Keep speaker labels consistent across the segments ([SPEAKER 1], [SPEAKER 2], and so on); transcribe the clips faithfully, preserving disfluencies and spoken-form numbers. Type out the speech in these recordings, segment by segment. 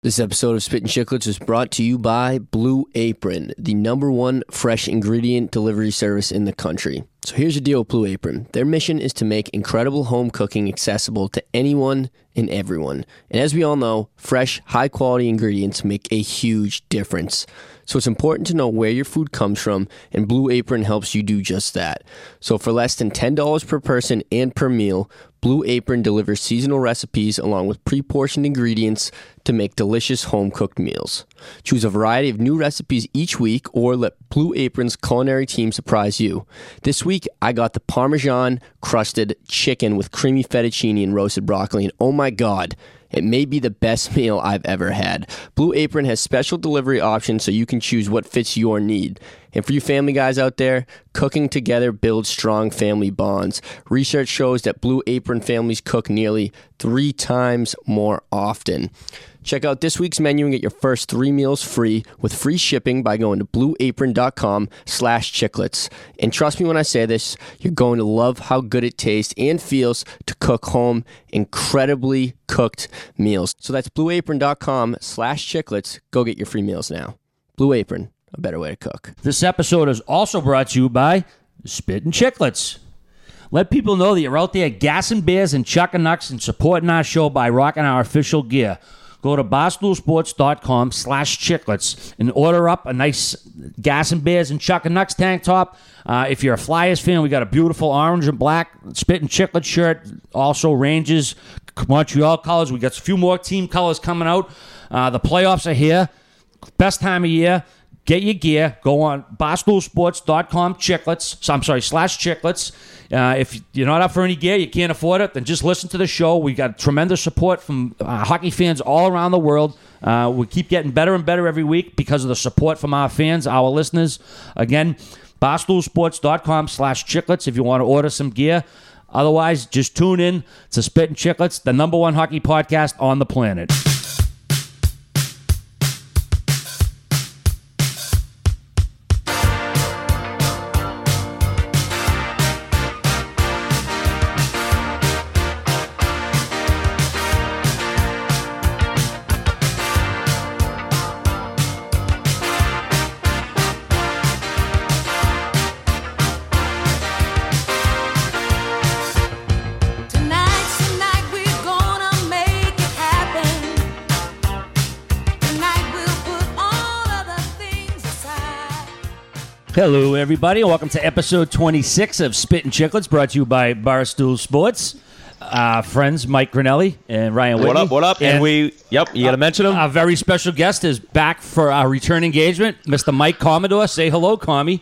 [SPEAKER 1] This episode of Spittin' Chicklets is brought to you by Blue Apron, the number one fresh ingredient delivery service in the country. So here's the deal with Blue Apron. Their mission is to make incredible home cooking accessible to anyone and everyone. And as we all know, fresh, high-quality ingredients make a huge difference. So it's important to know where your food comes from, and Blue Apron helps you do just that. So for less than ten dollars per person and per meal, Blue Apron delivers seasonal recipes along with pre-portioned ingredients to make delicious home-cooked meals. Choose a variety of new recipes each week or let Blue Apron's culinary team surprise you. This week, I got the Parmesan-crusted chicken with creamy fettuccine and roasted broccoli, and oh my God, it may be the best meal I've ever had. Blue Apron has special delivery options so you can choose what fits your need. And for you family guys out there, cooking together builds strong family bonds. Research shows that Blue Apron families cook nearly three times more often. Check out this week's menu and get your first three meals free with free shipping by going to blueapron.com slash chicklets. And trust me when I say this, you're going to love how good it tastes and feels to cook home incredibly cooked meals. So that's blueapron.com slash chicklets. Go get your free meals now. Blue Apron, a better way to cook.
[SPEAKER 2] This episode is also brought to you by Spittin' Chicklets. Let people know that you're out there gassing beers and chucking nuts and supporting our show by rocking our official gear. Go to barstoolsports.com slash chicklets and order up a nice Gas and Bears and Chuck and Nuts tank top. Uh, if you're a Flyers fan, we got a beautiful orange and black Spittin' Chiclet shirt. Also Rangers, Montreal colors. We got a few more team colors coming out. Uh, the playoffs are here. Best time of year. Get your gear. Go on barstoolsports.com chicklets. So I'm sorry, slash chicklets. Uh, if you're not up for any gear, you can't afford it, then just listen to the show. We got tremendous support from uh, hockey fans all around the world. Uh, we keep getting better and better every week because of the support from our fans, our listeners. Again, barstoolsports.com slash chicklets if you want to order some gear. Otherwise, just tune in to Spittin' Chicklets, the number one hockey podcast on the planet. Hello, everybody, and welcome to episode twenty-six of Spittin' Chicklets, brought to you by Barstool Sports. Uh, friends Mike Grinelli and Ryan Whitney.
[SPEAKER 3] What up, what up? And, and we, yep, you got to uh, mention him.
[SPEAKER 2] Our very special guest is back for our return engagement, Mister Mike Commodore. Say hello, Commie.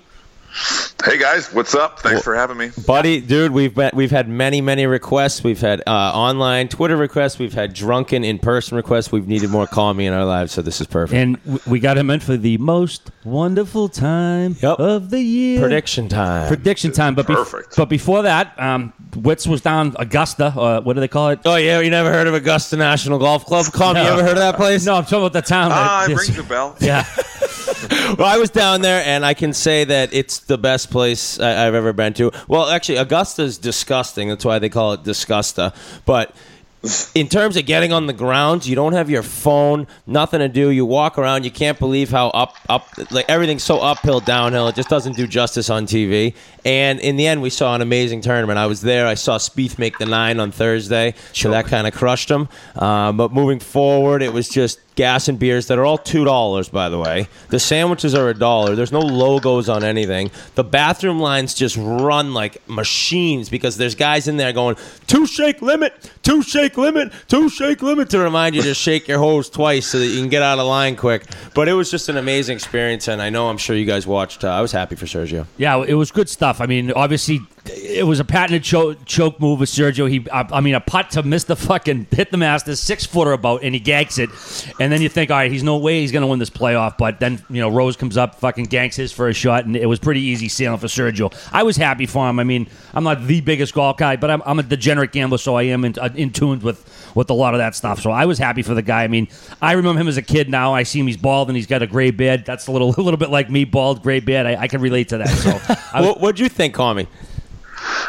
[SPEAKER 4] Hey guys, what's up? Thanks well, for having me,
[SPEAKER 3] buddy. Dude, we've been, we've had many, many requests. We've had uh, online Twitter requests. We've had drunken in-person requests. We've needed more Commie in our lives, so this is perfect.
[SPEAKER 2] And we got him in for the most wonderful time
[SPEAKER 3] yep.
[SPEAKER 2] of the year.
[SPEAKER 3] Prediction time.
[SPEAKER 2] Prediction time. But
[SPEAKER 4] perfect.
[SPEAKER 2] Be- but before that, um, Witz was down Augusta. Uh, what do they call it?
[SPEAKER 3] Oh yeah, you never heard of Augusta National Golf Club? Commie, no. You ever heard of that place?
[SPEAKER 2] No, I'm talking about the town.
[SPEAKER 4] Ah, uh, it rings a bell.
[SPEAKER 2] Yeah.
[SPEAKER 3] Well, I was down there, and I can say that it's the best place I- I've ever been to. Well, actually, Augusta's disgusting. That's why they call it Disgusta. But in terms of getting on the ground, you don't have your phone, nothing to do. You walk around. You can't believe how up, up, like everything's so uphill, downhill. It just doesn't do justice on T V. And in the end, we saw an amazing tournament. I was there. I saw Spieth make the nine on Thursday, so that kind of crushed him. Uh, but moving forward, it was just gas and beers that are all two dollars, by the way. The sandwiches are a dollar. There's no logos on anything. The bathroom lines just run like machines because there's guys in there going, two shake limit, two shake limit, two shake limit, to remind you to shake your hose twice so that you can get out of line quick. But it was just an amazing experience, and I know I'm sure you guys watched. Uh, I was happy for Sergio.
[SPEAKER 2] Yeah, it was good stuff. I mean, obviously, it was a patented choke, choke move with Sergio. He, I, I mean, a putt to miss the fucking, hit the Masters, six-footer about, and he ganks it. And then you think, all right, he's no way he's going to win this playoff. But then, you know, Rose comes up, fucking ganks his for a shot, and it was pretty easy sailing for Sergio. I was happy for him. I mean, I'm not the biggest golf guy, but I'm, I'm a degenerate gambler, so I am in, uh, in tune with, with a lot of that stuff. So I was happy for the guy. I mean, I remember him as a kid now. I see him, he's bald, and he's got a gray beard. That's a little a little bit like me, bald, gray beard. I, I can relate to that. So, I was,
[SPEAKER 3] what, what'd you think, Commie?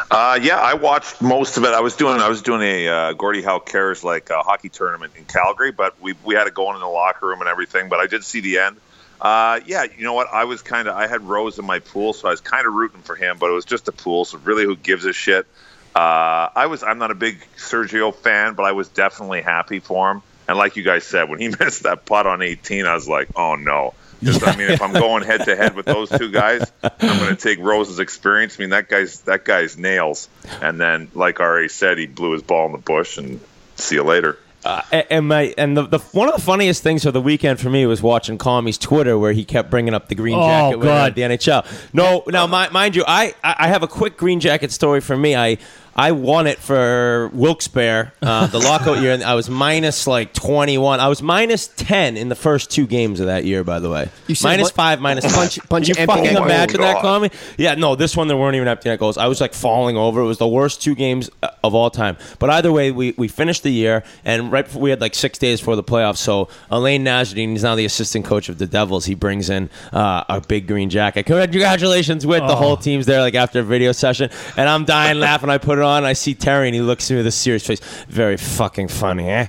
[SPEAKER 4] Uh, yeah, I watched most of it. I was doing I was doing a uh, Gordie Howe Cares like uh, hockey tournament in Calgary, but we we had to go in the locker room and everything. But I did see the end. Uh, yeah, you know what? I was kind of I had Rose in my pool, so I was kind of rooting for him. But it was just a pool, so really, who gives a shit? Uh, I was I'm not a big Sergio fan, but I was definitely happy for him. And like you guys said, when he missed that putt on eighteen, I was like, oh no. Just, I mean, if I'm going head to head with those two guys, I'm going to take Rose's experience. I mean, that guy's that guy's nails. And then, like R A said, he blew his ball in the bush, and see you later.
[SPEAKER 3] Uh, and my and the, the one of the funniest things of the weekend for me was watching Commie's Twitter, where he kept bringing up the Green
[SPEAKER 2] Oh,
[SPEAKER 3] Jacket winner
[SPEAKER 2] God.
[SPEAKER 3] at the N H L. No, now mi- mind you, I, I have a quick Green Jacket story for me. I I won it for Wilkes-Barre uh, the lockout year, and I was minus like twenty-one. I was minus ten in the first two games of that year, by the way.
[SPEAKER 1] You said
[SPEAKER 3] minus
[SPEAKER 1] what-
[SPEAKER 3] five, minus
[SPEAKER 1] Bunch-
[SPEAKER 3] ten.
[SPEAKER 1] bunch
[SPEAKER 3] Can
[SPEAKER 1] of
[SPEAKER 3] you
[SPEAKER 1] empty
[SPEAKER 3] fucking
[SPEAKER 1] net goals.
[SPEAKER 3] imagine
[SPEAKER 4] Oh,
[SPEAKER 3] that,
[SPEAKER 4] God.
[SPEAKER 3] Commie? Yeah, no, this one there weren't even empty net goals. I was like falling over. It was the worst two games of all time. But either way, we, we finished the year, and right before we had like six days before the playoffs. So Elaine Nasruddin, he's now the assistant coach of the Devils. He brings in uh, a big Green Jacket. Congratulations with the whole team's there, like after a video session, and I'm dying laughing. I put it on. I see Terry, and he looks at me with a serious face. Very fucking funny, eh?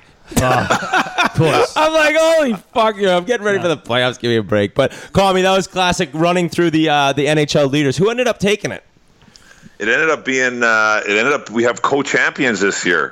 [SPEAKER 2] Of course.
[SPEAKER 3] I'm like, holy fuck, you know, I'm getting ready for the playoffs. Give me a break. But call me, that was classic running through the uh, the N H L leaders. Who ended up taking it?
[SPEAKER 4] It ended up being. Uh, it ended up. We have co-champions this year.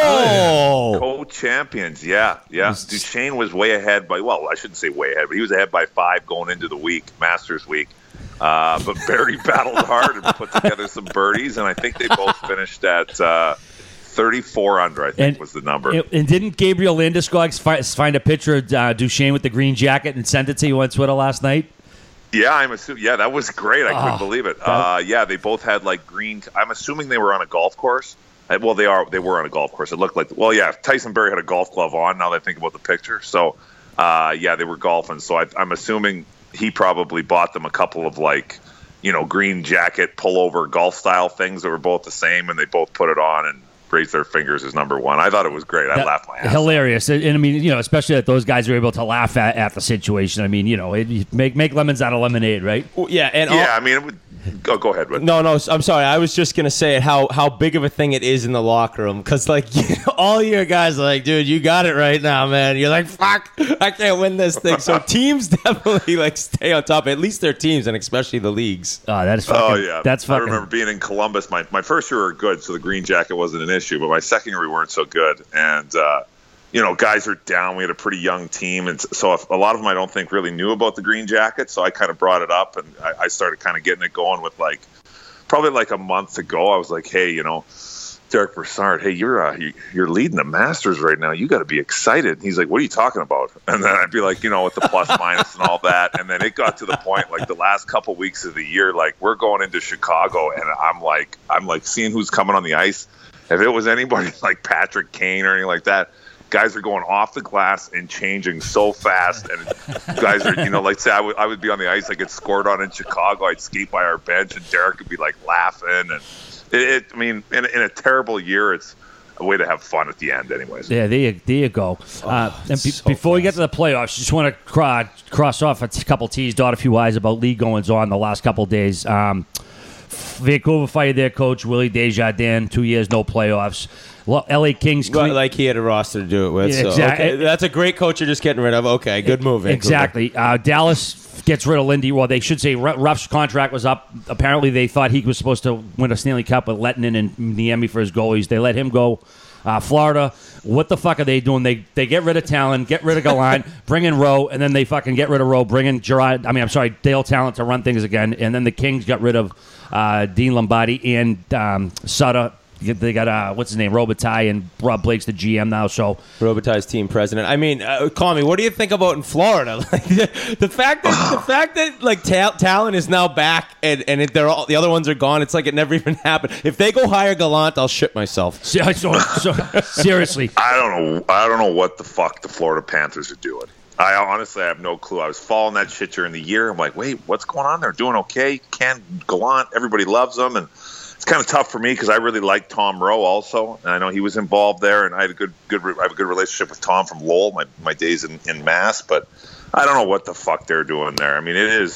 [SPEAKER 3] Oh,
[SPEAKER 4] Co-champions, yeah, yeah. Duchesne was way ahead by. Well, I shouldn't say way ahead, but he was ahead by five going into the week, Masters week. Uh, but Barry battled hard and put together some birdies, and I think they both finished at uh, thirty-four under. I think
[SPEAKER 2] And-
[SPEAKER 4] was the number.
[SPEAKER 2] And and didn't Gabriel Landeskog fi- find a picture of uh, Duchesne with the green jacket and send it to you on Twitter last night?
[SPEAKER 4] Yeah, I'm assuming. Yeah, that was great. I couldn't
[SPEAKER 2] Oh,
[SPEAKER 4] believe it. Uh, yeah, they both had like green. I'm assuming they were on a golf course. Uh, Well, they are. They were on a golf course. It looked like. Well, yeah, Tyson Berry had a golf glove on. Now that I think about the picture, so uh, yeah, they were golfing. So I, I'm assuming he probably bought them a couple of like, you know, green jacket pullover golf style things that were both the same, and they both put it on and raised their fingers as number one. I thought it was great. I laughed my ass off.
[SPEAKER 2] Hilarious. And, and I mean, you know, especially that those guys are able to laugh at, at the situation. I mean, you know, it, you make make lemons out of lemonade, right?
[SPEAKER 3] Well, yeah, and all-
[SPEAKER 4] Yeah, I mean, it would, go go ahead. With
[SPEAKER 3] No, no, I'm sorry. I was just gonna say it, how how big of a thing it is in the locker room, because like you know, all your guys are like, dude, you got it right now, man. You're like, fuck, I can't win this thing. So teams definitely like stay on top. At least their teams, and especially the leagues.
[SPEAKER 2] Oh, that is fucking.
[SPEAKER 4] Oh yeah,
[SPEAKER 2] That's
[SPEAKER 4] I
[SPEAKER 2] fucking.
[SPEAKER 4] remember being in Columbus. My my first year we were good, so the green jacket wasn't an issue. But my second year we weren't so good, and uh, you know, guys are down. We had a pretty young team, and so if, a lot of them I don't think really knew about the green jacket. So I kind of brought it up, and I, I started kind of getting it going with like probably like a month ago. I was like, hey, you know, Derek Brassard, hey, you're uh, you, you're leading the Masters right now. You got to be excited. And he's like, what are you talking about? And then I'd be like, you know, with the plus minus and all that. And then it got to the point, like the last couple weeks of the year, like we're going into Chicago, and I'm like, I'm like seeing who's coming on the ice. If it was anybody like Patrick Kane or anything like that, guys are going off the glass and changing so fast. And guys are, you know, like say I would, I would be on the ice, I get scored on in Chicago. I'd skate by our bench, and Derek would be like laughing. And it, it I mean, in, in a terrible year, it's a way to have fun at the end, anyways.
[SPEAKER 2] Yeah, there you, there you go. Uh, and be,
[SPEAKER 3] so
[SPEAKER 2] before we get to the playoffs, just want to cro- cross off a t- couple T's, dot a few I's about league goings on the last couple days. Um, Vancouver fired their coach, Willie Desjardins, two years, no playoffs. Well, L A Kings
[SPEAKER 3] Well,
[SPEAKER 2] clean-
[SPEAKER 3] like he had a roster to do it with.
[SPEAKER 2] Yeah,
[SPEAKER 3] so,
[SPEAKER 2] exactly.
[SPEAKER 3] okay, that's a great coach you're just getting rid of. Okay, good move. Vancouver.
[SPEAKER 2] Exactly. Uh, Dallas gets rid of Lindy. Well, they should say Ru- Ruff's contract was up. Apparently, they thought he was supposed to win a Stanley Cup with Lettinen and Niemi for his goalies. They let him go. Uh, Florida, what the fuck are they doing? They they get rid of Talon, get rid of Gallant, bring in Rowe, and then they fucking get rid of Rowe, bring in Gerard. I mean, I'm sorry, Dale Talent to run things again. And then the Kings got rid of uh, Dean Lombardi and um, Sutter. They got uh, what's his name, Robitaille, and Rob Blake's the G M now. So
[SPEAKER 3] Robitaille's team president. I mean, uh, call me. What do you think about in Florida? Like, the fact that the fact that like Ta- Talon is now back and and it, they're all the other ones are gone. It's like it never even happened. If they go hire Gallant, I'll shit myself.
[SPEAKER 2] so, so, so seriously,
[SPEAKER 4] I don't know. I don't know what the fuck the Florida Panthers are doing. I honestly I have no clue. I was following that shit during the year. I'm like, wait, what's going on? They're doing okay. Ken Gallant, everybody loves them, and it's kind of tough for me because I really like Tom Rowe also, and I know he was involved there, and I had a good, good, I have a good relationship with Tom from Lowell, my my days in, in Mass. But I don't know what the fuck they're doing there. I mean, it is,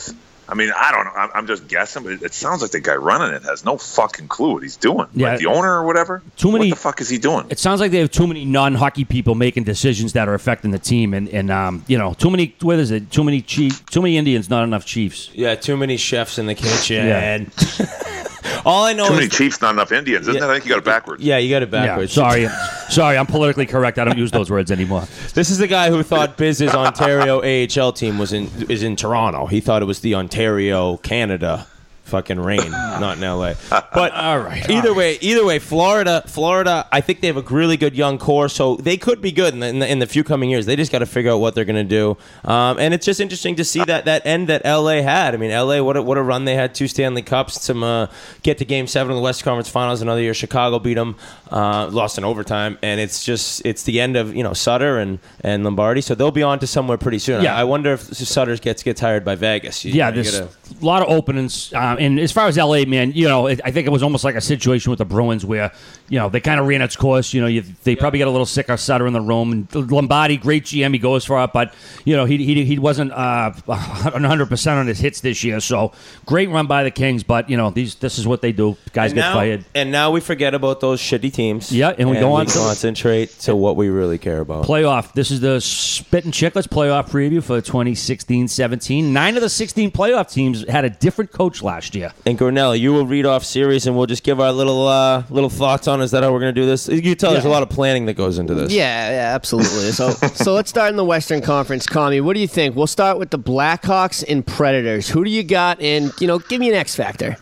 [SPEAKER 4] I mean, I don't know. I'm, I'm just guessing, but it, it sounds like the guy running it has no fucking clue what he's doing.
[SPEAKER 2] Yeah.
[SPEAKER 4] Like the owner or whatever.
[SPEAKER 2] Too many.
[SPEAKER 4] What the fuck is he doing?
[SPEAKER 2] It sounds like they have too many non-hockey people making decisions that are affecting the team, and, and um, you know, too many. What is it? Too many chief, too many Indians, not enough Chiefs.
[SPEAKER 3] Yeah, too many chefs in the kitchen.
[SPEAKER 2] Yeah.
[SPEAKER 3] All I know
[SPEAKER 4] Too
[SPEAKER 3] is
[SPEAKER 4] many Chiefs, not enough Indians. Isn't
[SPEAKER 3] Yeah.
[SPEAKER 4] that? I think you got it backwards.
[SPEAKER 3] Yeah, you got it backwards.
[SPEAKER 2] Yeah, sorry, sorry, I'm politically correct. I don't use those words anymore.
[SPEAKER 3] This is the guy who thought Biz's Ontario A H L team was in is in Toronto. He thought it was the Ontario, Canada, fucking Reign, not in L A. But
[SPEAKER 2] All right,
[SPEAKER 3] either
[SPEAKER 2] all right.
[SPEAKER 3] way, either way, Florida, Florida. I think they have a really good young core, so they could be good in the, in the, in the few coming years. They just got to figure out what they're going to do. Um, and it's just interesting to see that that end that L A had. I mean, L A, what a, what a run they had, two Stanley Cups, some uh, get to Game Seven of the West Conference Finals another year. Chicago beat them, uh, lost in overtime, and it's just it's the end of you know Sutter and, and Lombardi, so they'll be on to somewhere pretty soon.
[SPEAKER 2] Yeah.
[SPEAKER 3] I, I wonder if Sutter gets gets hired by Vegas. You,
[SPEAKER 2] Yeah,
[SPEAKER 3] you
[SPEAKER 2] there's
[SPEAKER 3] gotta-
[SPEAKER 2] a lot of openings. Um, and as far as L A, man, you know, it, I think it was almost like a situation with the Bruins where, you know, they kind of ran its course. You know, you, they probably got a little sick of Sutter in the room. And Lombardi, great G M, he goes for it, but, you know, he he, he wasn't uh, one hundred percent on his hits this year. So great run by the Kings, but, you know, these this is what they do. Guys
[SPEAKER 3] and
[SPEAKER 2] get
[SPEAKER 3] now,
[SPEAKER 2] fired.
[SPEAKER 3] And now we forget about those shitty teams.
[SPEAKER 2] Yeah, and we go on to-
[SPEAKER 3] concentrate to what we really care about.
[SPEAKER 2] Playoff. This is the Spit and Chicklets playoff preview for twenty sixteen seventeen. Nine of the sixteen playoff teams had a different coach last year.
[SPEAKER 3] And Gornell, you will read off series, and we'll just give our little uh, little thoughts on. Is that how we're going to do this? You can tell there's a lot of planning that goes into this.
[SPEAKER 1] Yeah, yeah, absolutely. So, so let's start in the Western Conference. Kami, what do you think? We'll start with the Blackhawks and Predators. Who do you got? And you know, give me an X factor.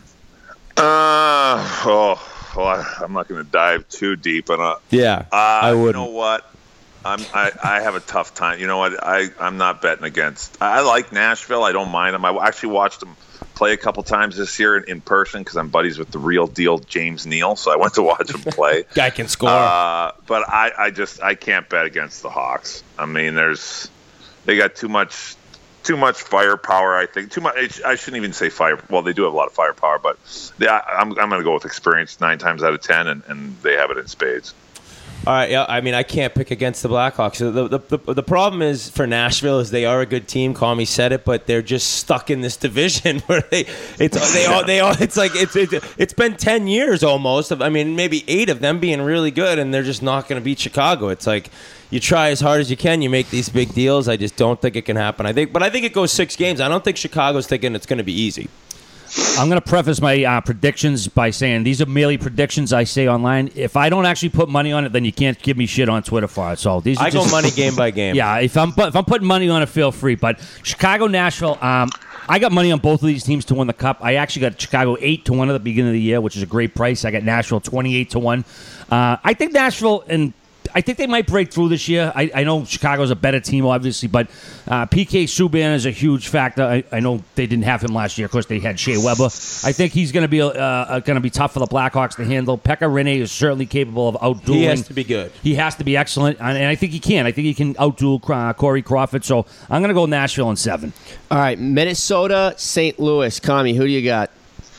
[SPEAKER 4] Uh, oh, well, I, I'm not going to dive too deep on it.
[SPEAKER 3] Yeah,
[SPEAKER 4] Uh,
[SPEAKER 3] I
[SPEAKER 4] You
[SPEAKER 3] wouldn't.
[SPEAKER 4] know what? I'm, I, I have a tough time. You know what? I, I'm not betting against. I like Nashville. I don't mind them. I actually watched them play a couple times this year in, in person because I'm buddies with the real deal James Neal. So I went to watch him play.
[SPEAKER 3] Guy can score.
[SPEAKER 4] Uh, but I, I just I can't bet against the Hawks. I mean, there's they got too much too much firepower. I think too much. I shouldn't even say fire. Well, they do have a lot of firepower, but they, I, I'm I'm going to go with experience nine times out of ten, and, and they have it in spades.
[SPEAKER 3] All right, yeah, I mean, I can't pick against the Blackhawks. The, the, the, the problem is for Nashville is they are a good team. Kami said it, but they're just stuck in this division where they it's they all they all it's like it's it's, it's been ten years almost. Of, I mean, maybe eight of them being really good, and they're just not going to beat Chicago. It's like you try as hard as you can, you make these big deals. I just don't think it can happen. I think, but I think it goes six games. I don't think Chicago's thinking it's going to be easy.
[SPEAKER 2] I'm going to preface my uh, predictions by saying these are merely predictions I say online. If I don't actually put money on it, then you can't give me shit on Twitter for it. So these are
[SPEAKER 3] I
[SPEAKER 2] just,
[SPEAKER 3] go money game by game.
[SPEAKER 2] Yeah, if I'm if I'm putting money on it, feel free. But Chicago, Nashville, um, I got money on both of these teams to win the cup. I actually got Chicago eight to one at the beginning of the year, which is a great price. I got Nashville twenty-eight to one. Uh, I think Nashville and. I think they might break through this year. I, I know Chicago's a better team, obviously, but uh, P K Subban is a huge factor. I, I know they didn't have him last year. Of course, they had Shea Weber. I think he's going to be uh, going to be tough for the Blackhawks to handle. Pekka Rinne is certainly capable of outdoing.
[SPEAKER 3] He has to be good.
[SPEAKER 2] He has to be excellent, and, and I think he can. I think he can outdo uh, Corey Crawford. So I'm going to go Nashville in seven.
[SPEAKER 1] All right, Minnesota, Saint Louis. Kami, who do you got?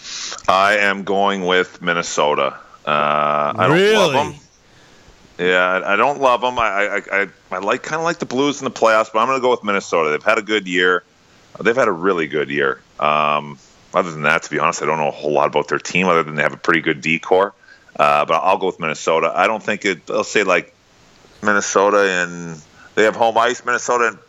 [SPEAKER 4] I am going with Minnesota. Uh, I don't
[SPEAKER 3] Really?
[SPEAKER 4] love them. Yeah, I, I don't love them. I I, I, I like kind of like the Blues in the playoffs, but I'm going to go with Minnesota. They've had a good year. They've had a really good year. Um, other than that, to be honest, I don't know a whole lot about their team other than they have a pretty good D-core. Uh, but I'll go with Minnesota. I don't think it. I'll say like Minnesota and they have home ice. Minnesota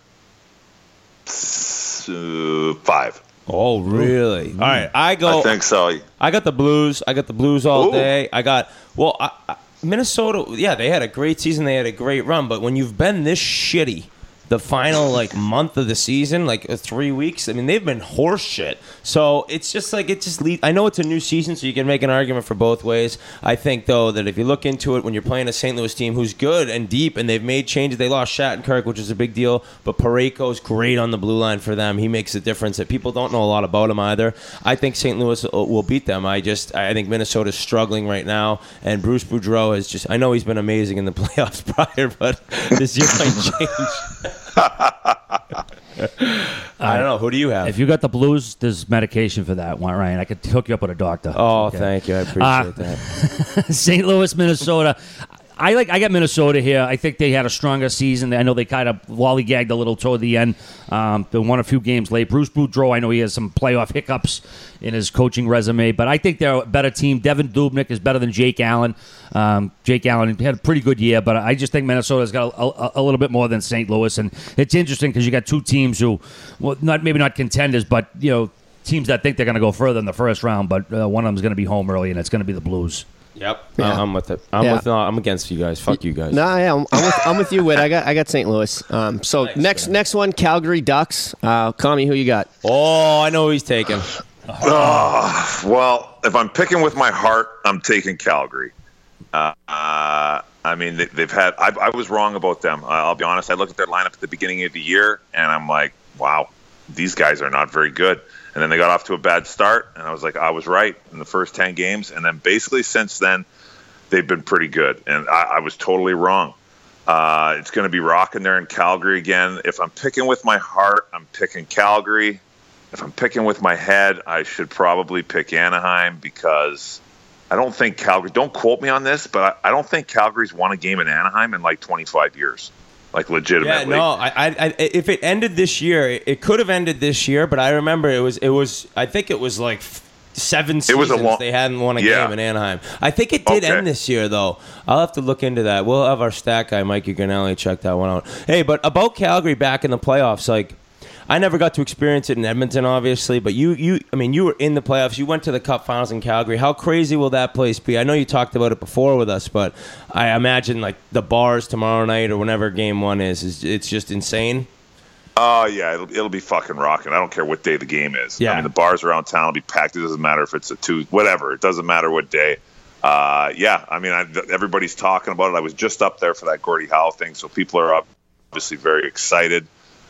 [SPEAKER 4] and uh, five.
[SPEAKER 3] Oh, really? All right, I go.
[SPEAKER 4] I think so.
[SPEAKER 3] I got the Blues. I got the Blues all
[SPEAKER 4] Ooh.
[SPEAKER 3] day. I got well, I, I, Minnesota. Yeah, they had a great season. They had a great run. But when you've been this shitty, the final like month of the season, like uh, three weeks, I mean, they've been horse shit. So it's just like it just leads. I know it's a new season, so you can make an argument for both ways. I think though that if you look into it, when you're playing a Saint Louis team who's good and deep, and they've made changes, they lost Shattenkirk, which is a big deal. But Parayko's great on the blue line for them. He makes a difference that people don't know a lot about him either. I think Saint Louis will, will beat them. I just I think Minnesota's struggling right now, and Bruce Boudreau is just. I know he's been amazing in the playoffs prior, but this year might change. I don't know. Who do you have?
[SPEAKER 2] If you got the Blues, there's medication for that one, Ryan. I could hook you up with a doctor.
[SPEAKER 3] oh,
[SPEAKER 2] Okay.
[SPEAKER 3] thank you. I appreciate
[SPEAKER 2] Uh,
[SPEAKER 3] that.
[SPEAKER 2] Saint Louis, Minnesota. I like. I got Minnesota here. I think they had a stronger season. I know they kind of lollygagged a little toward the end. Um, they won a few games late. Bruce Boudreau, I know he has some playoff hiccups in his coaching resume, but I think they're a better team. Devin Dubnyk is better than Jake Allen. Um, Jake Allen had a pretty good year, but I just think Minnesota's got a, a, a little bit more than Saint Louis, and it's interesting because you got two teams who, well, not maybe not contenders, but you know, teams that think they're going to go further in the first round. But uh, one of them is going to be home early, and it's going to be the Blues.
[SPEAKER 3] Yep,
[SPEAKER 1] Yeah.
[SPEAKER 3] uh, I'm with it. I'm
[SPEAKER 1] Yeah.
[SPEAKER 3] with. No, I'm against you guys. Fuck you guys.
[SPEAKER 1] No, yeah, I'm, I'm, with, I'm with you, Whit. I got I got Saint Louis. Um, so
[SPEAKER 3] Nice,
[SPEAKER 1] next
[SPEAKER 3] man.
[SPEAKER 1] next one, Calgary Ducks. Uh, Kami, who you got?
[SPEAKER 3] Oh, I know who he's taking.
[SPEAKER 4] Oh, well, if I'm picking with my heart, I'm taking Calgary. Uh, uh, I mean, they, they've had. I, I was wrong about them. Uh, I'll be honest. I looked at their lineup at the beginning of the year, and I'm like, wow, these guys are not very good. And then they got off to a bad start, and I was like, I was right in the first ten games. And then basically since then, they've been pretty good, and I, I was totally wrong. Uh, it's going to be rocking there in Calgary again. If I'm picking with my heart, I'm picking Calgary. If I'm picking with my head, I should probably pick Anaheim because I don't think Calgary, don't quote me on this, but I, I don't think Calgary's won a game in Anaheim in like twenty-five years. Like legitimately.
[SPEAKER 3] Yeah, no. I, I, I, if it ended this year, it, it could have ended this year. But I remember it was, it was. I think it was like seven seasons
[SPEAKER 4] It was a long-
[SPEAKER 3] they hadn't won a
[SPEAKER 4] Yeah.
[SPEAKER 3] game in Anaheim. I think it did
[SPEAKER 4] Okay.
[SPEAKER 3] end this year, though. I'll have to look into that. We'll have our stat guy, Mikey Granelli, check that one out. Hey, but about Calgary back in the playoffs, like. I never got to experience it in Edmonton, obviously, but you, you, I mean, you were in the playoffs. You went to the Cup Finals in Calgary. How crazy will that place be? I know you talked about it before with us, but I imagine like the bars tomorrow night or whenever Game One is, is it's just insane.
[SPEAKER 4] Oh, yeah, it'll, it'll be fucking rocking. I don't care what day the game is.
[SPEAKER 3] Yeah.
[SPEAKER 4] I mean, the bars around town will be packed. It doesn't matter if it's a Tuesday, whatever. It doesn't matter what day. Uh, yeah, I mean, I, everybody's talking about it. I was just up there for that Gordie Howe thing, so people are obviously very excited.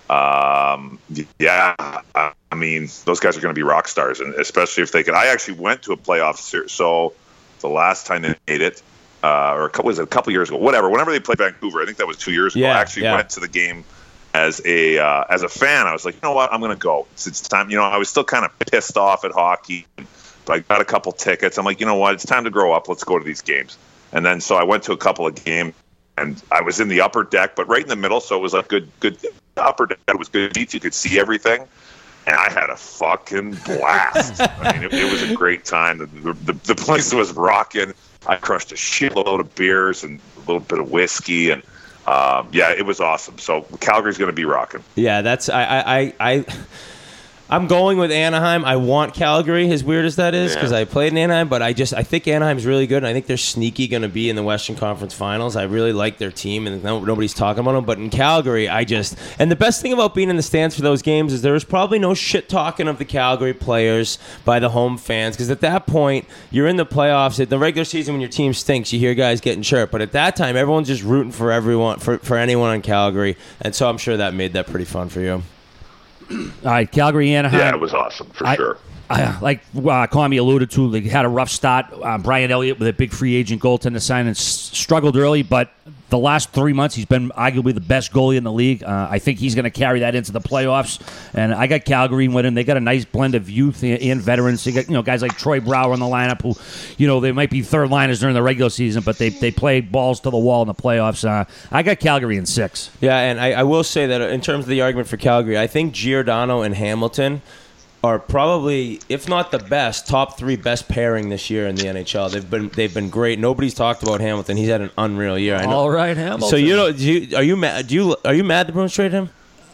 [SPEAKER 4] Um, yeah, I, I mean, those guys are going to be rock stars, and especially if they can. I actually went to a playoff series, so the last time they made it, uh, or a couple, was it a couple years ago, whatever. Whenever they played Vancouver, I think that was two years ago.
[SPEAKER 3] Yeah,
[SPEAKER 4] I actually
[SPEAKER 3] yeah.
[SPEAKER 4] went to the game as a uh, as a fan. I was like, you know what, I'm going to go. It's, it's time. You know, I was still kind of pissed off at hockey, but I got a couple tickets. I'm like, you know what, it's time to grow up. Let's go to these games. And then so I went to a couple of games. And I was in the upper deck, but right in the middle, so it was like good, good upper deck. It was good seats; you could see everything, and I had a fucking blast. I mean, it, it was a great time. The, the, the place was rocking. I crushed a shitload of beers and a little bit of whiskey, and um, yeah, it was awesome. So Calgary's going to be rocking.
[SPEAKER 3] Yeah, that's I, I, I, I I'm going with Anaheim. I want Calgary, as weird as that is, because
[SPEAKER 4] Yeah.
[SPEAKER 3] I played in Anaheim. But I just I think Anaheim's really good, and I think they're sneaky going to be in the Western Conference Finals. I really like their team, and no, nobody's talking about them. But in Calgary, I just and the best thing about being in the stands for those games is there was probably no shit talking of the Calgary players by the home fans, because at that point you're in the playoffs. At the regular season, when your team stinks, you hear guys getting chirped. But at that time, everyone's just rooting for everyone for for anyone in Calgary, and so I'm sure that made that pretty fun for you.
[SPEAKER 2] All right, Calgary, Anaheim.
[SPEAKER 4] Yeah, it was awesome for
[SPEAKER 2] I-
[SPEAKER 4] sure.
[SPEAKER 2] Uh, like uh, Kwame alluded to, they had a rough start. Uh, Brian Elliott with a big free agent goaltender sign and s- struggled early, but the last three months he's been arguably the best goalie in the league. Uh, I think he's going to carry that into the playoffs. And I got Calgary winning. They got a nice blend of youth and, and veterans. They got you know guys like Troy Brower in the lineup who, you know, they might be third liners during the regular season, but they they play balls to the wall in the playoffs. Uh, I got Calgary in six.
[SPEAKER 3] Yeah, and I, I will say that in terms of the argument for Calgary, I think Giordano and Hamilton are probably, if not the best, top three best pairing this year in the N H L. They've been they've been great. Nobody's talked about Hamilton. He's had an unreal year. I know.
[SPEAKER 2] All right, Hamilton.
[SPEAKER 3] So you know, do you, are you mad? Do you are you mad the Bruins traded him?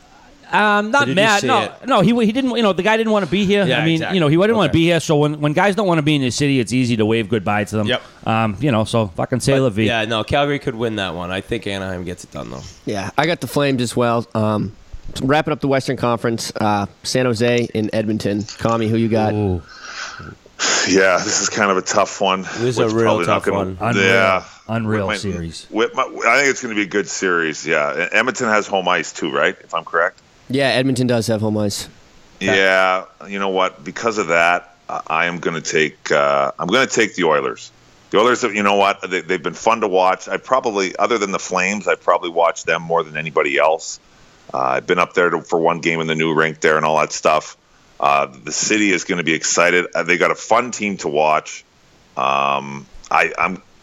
[SPEAKER 2] Um, not
[SPEAKER 3] Or did you
[SPEAKER 2] mad.
[SPEAKER 3] see
[SPEAKER 2] No,
[SPEAKER 3] it?
[SPEAKER 2] no. He he didn't. You know, the guy didn't want to be here.
[SPEAKER 3] Yeah,
[SPEAKER 2] I mean,
[SPEAKER 3] exactly.
[SPEAKER 2] you know, he didn't want to
[SPEAKER 3] Okay.
[SPEAKER 2] be here. So when, when guys don't want to be in the city, it's easy to wave goodbye to them.
[SPEAKER 3] Yep.
[SPEAKER 2] Um, you know, so fucking say la vie.
[SPEAKER 3] Yeah, no, Calgary could win that one. I think Anaheim gets it done though.
[SPEAKER 1] Yeah, I got the Flames as well. Um, wrapping up the Western Conference, uh, San Jose and Edmonton. Kami, who you got?
[SPEAKER 2] Ooh.
[SPEAKER 4] Yeah, this is kind of a tough one.
[SPEAKER 3] This is a
[SPEAKER 4] Which
[SPEAKER 3] real
[SPEAKER 4] probably not
[SPEAKER 3] tough
[SPEAKER 4] gonna-
[SPEAKER 3] one.
[SPEAKER 2] Unreal.
[SPEAKER 4] Yeah,
[SPEAKER 2] Unreal
[SPEAKER 4] With my-
[SPEAKER 2] series.
[SPEAKER 4] with my- I think it's going to be a good series. Yeah, Edmonton has home ice too, right? If I'm correct.
[SPEAKER 1] Yeah, Edmonton does have home ice.
[SPEAKER 4] Yeah, you know what? Because of that, uh, I am going to take. Uh, I'm going to take the Oilers. The Oilers, you know what? They, they've been fun to watch. I probably, other than the Flames, I probably watched them more than anybody else. Uh, I've been up there to, for one game in the new rink there and all that stuff. Uh, the city is going to be excited. Uh, they got a fun team to watch. Um, I, I'm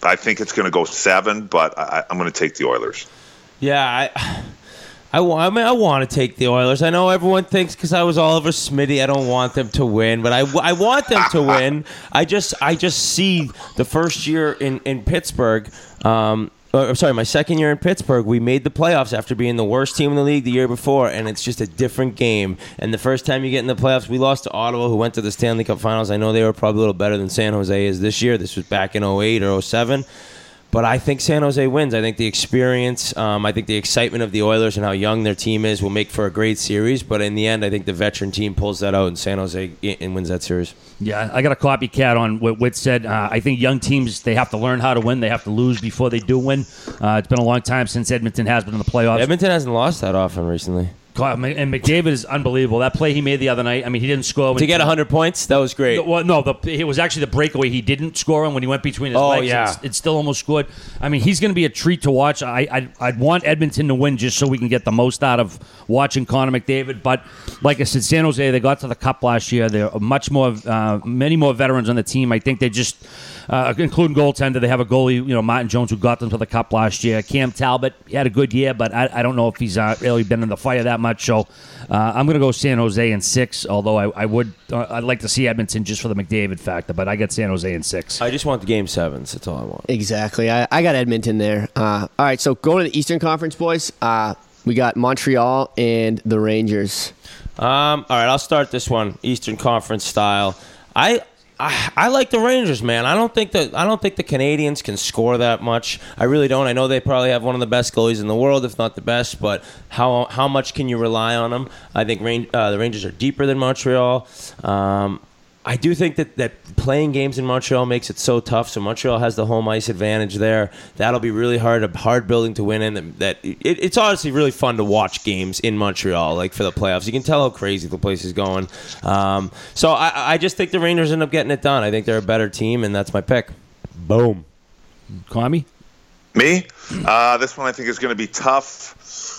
[SPEAKER 4] I think it's going to go seven, but I, I'm going to take the Oilers.
[SPEAKER 3] Yeah, I, I, I mean, I want to take the Oilers. I know everyone thinks because I was Oliver Smitty, I don't want them to win, but I, I want them to win. I just I just see the first year in in Pittsburgh. Um, I'm sorry, my second year in Pittsburgh, we made the playoffs after being the worst team in the league the year before, and it's just a different game. And the first time you get in the playoffs, we lost to Ottawa, who went to the Stanley Cup Finals. I know they were probably a little better than San Jose is this year. This was back in oh eight or oh seven. But I think San Jose wins. I think the experience, um, I think the excitement of the Oilers and how young their team is will make for a great series. But in the end, I think the veteran team pulls that out, and San Jose and wins that series.
[SPEAKER 2] Yeah, I got a copycat on what Witt said. Uh, I think young teams, they have to learn how to win. They have to lose before they do win. Uh, it's been a long time since Edmonton has been in the playoffs.
[SPEAKER 3] Edmonton hasn't lost that often recently.
[SPEAKER 2] God, and McDavid is unbelievable. That play he made the other night, I mean, he didn't score.
[SPEAKER 3] To get one hundred points, that was great.
[SPEAKER 2] Well, no, the, it was actually the breakaway he didn't score on when he went between his
[SPEAKER 3] oh,
[SPEAKER 2] legs.
[SPEAKER 3] Yeah.
[SPEAKER 2] It's, it still almost scored. I mean, he's going to be a treat to watch. I, I'd, I'd want Edmonton to win just so we can get the most out of watching Connor McDavid. But like I said, San Jose, they got to the Cup last year. There are much more, uh, many more veterans on the team. I think they just, uh, including goaltender, they have a goalie, you know, Martin Jones, who got them to the Cup last year. Cam Talbot, he had a good year, but I, I don't know if he's uh, really been in the fire that much. So uh, I'm going to go San Jose in six, although I, I would, uh, I'd like to see Edmonton just for the McDavid factor, but I got San Jose in six.
[SPEAKER 3] I just want the game sevens. That's all I want.
[SPEAKER 1] Exactly. I, I got Edmonton there. Uh, all right, so going to the Eastern Conference, boys, uh, we got Montreal and the Rangers.
[SPEAKER 3] Um, all right, I'll start this one Eastern Conference style. I, I I like the Rangers, man. I don't think that I don't think the Canadians can score that much. I really don't. I know they probably have one of the best goalies in the world, if not the best. But how how much can you rely on them? I think Rain, uh, the Rangers are deeper than Montreal. Um, I do think that, that playing games in Montreal makes it so tough. So Montreal has the home ice advantage there. That'll be really hard, a hard building to win in. That, that it, it's honestly really fun to watch games in Montreal, like for the playoffs. You can tell how crazy the place is going. Um, so I, I just think the Rangers end up getting it done. I think they're a better team, and that's my pick. Boom.
[SPEAKER 2] Kwame?
[SPEAKER 4] Me? Uh, this one I think is going to be tough.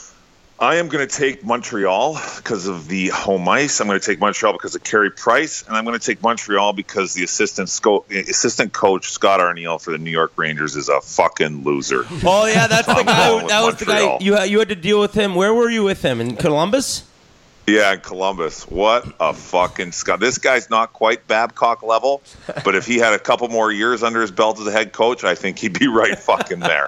[SPEAKER 4] I am going to take Montreal because of the home ice. I'm going to take Montreal because of Carey Price, and I'm going to take Montreal because the assistant sco- assistant coach Scott Arniel for the New York Rangers is a fucking loser.
[SPEAKER 3] Oh yeah, that's the
[SPEAKER 4] I'm
[SPEAKER 3] guy.
[SPEAKER 4] going with
[SPEAKER 3] That was the guy
[SPEAKER 4] Montreal.
[SPEAKER 3] you had, you had to deal with him. Where were you with him in Columbus?
[SPEAKER 4] Yeah, in Columbus. What a fucking Scott. This guy's not quite Babcock level, but if he had a couple more years under his belt as a head coach, I think he'd be right fucking there.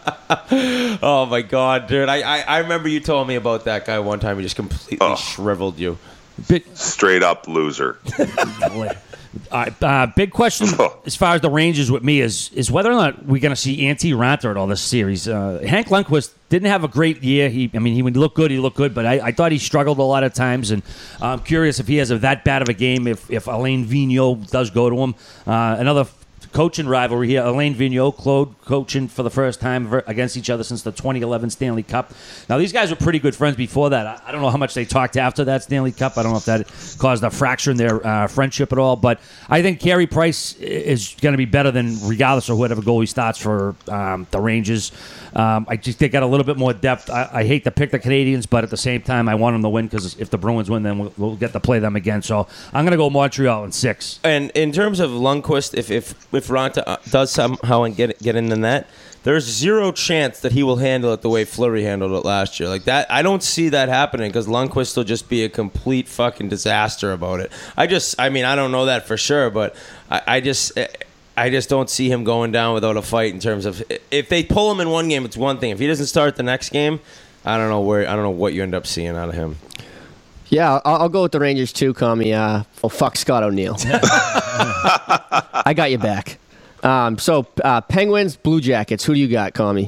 [SPEAKER 3] Oh my god, dude! I, I, I remember you told me about that guy one time. He just completely
[SPEAKER 4] Oh.
[SPEAKER 3] shriveled you.
[SPEAKER 2] Big,
[SPEAKER 4] Straight up loser.
[SPEAKER 2] All right, uh, big question as far as the Rangers with me is is whether or not we're going to see Antti Raanta at all this series. Uh, Hank Lundqvist didn't have a great year. He, I mean, he would look good. He looked good, but I, I thought he struggled a lot of times. And I'm curious if he has a, that bad of a game. If if Alain Vigneault does go to him, uh, another coaching rivalry here. Alain Vigneault, Claude coaching for the first time ver- against each other since the twenty eleven Stanley Cup. Now, these guys were pretty good friends before that. I, I don't know how much they talked after that Stanley Cup. I don't know if that caused a fracture in their uh, friendship at all. But I think Carey Price is going to be better than regardless of whatever goal he starts for um, the Rangers. Um, I just they got a little bit more depth. I, I hate to pick the Canadians, but at the same time, I want them to win because if the Bruins win, then we'll, we'll get to play them again. So I'm going to go Montreal in six.
[SPEAKER 3] And in terms of Lundqvist, if if if Raanta does somehow and get get in the net, there's zero chance that he will handle it the way Fleury handled it last year. Like that, I don't see that happening because Lundqvist will just be a complete fucking disaster about it. I just, I mean, I don't know that for sure, but I, I just. I just don't see him going down without a fight in terms of if they pull him in one game, it's one thing. If he doesn't start the next game, I don't know where I don't know what you end up seeing out of him.
[SPEAKER 1] Yeah, I'll, I'll go with the Rangers too, Kami. Uh, oh, fuck Scott O'Neill. I got you back. Um, so, uh, Penguins, Blue Jackets. Who do you got, Kami?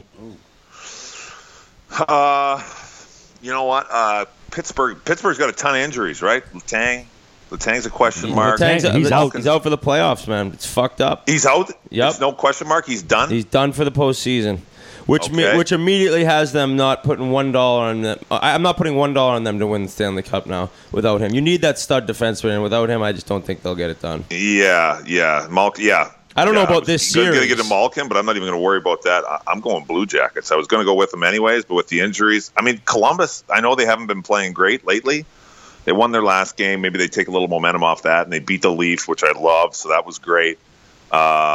[SPEAKER 4] Uh, you know what? Uh, Pittsburgh. Pittsburgh's got a ton of injuries, right? Letang. Letang's a question mark.
[SPEAKER 3] Letang's,
[SPEAKER 2] He's
[SPEAKER 3] he's,
[SPEAKER 2] out.
[SPEAKER 3] out. he's out for the playoffs, man. It's fucked up.
[SPEAKER 4] He's out.
[SPEAKER 3] Yep.
[SPEAKER 4] There's no question mark. He's done.
[SPEAKER 3] He's done for the postseason, which
[SPEAKER 4] Okay.
[SPEAKER 3] me, which immediately has them not putting one dollar on them. I, I'm not putting one dollar on them to win the Stanley Cup now without him. You need that stud defenseman, and without him, I just don't think they'll get it done.
[SPEAKER 4] yeah, yeah, Malk. Yeah.
[SPEAKER 3] I don't
[SPEAKER 4] yeah,
[SPEAKER 3] know about
[SPEAKER 4] I was
[SPEAKER 3] this
[SPEAKER 4] gonna,
[SPEAKER 3] series.
[SPEAKER 4] Gonna get to Malkin, but I'm not even going to worry about that. I, I'm going Blue Jackets. I was going to go with them anyways, but with the injuries, I mean, Columbus. I know they haven't been playing great lately. They won their last game. Maybe they take a little momentum off that, and they beat the Leafs, which I love. So that was great. Um,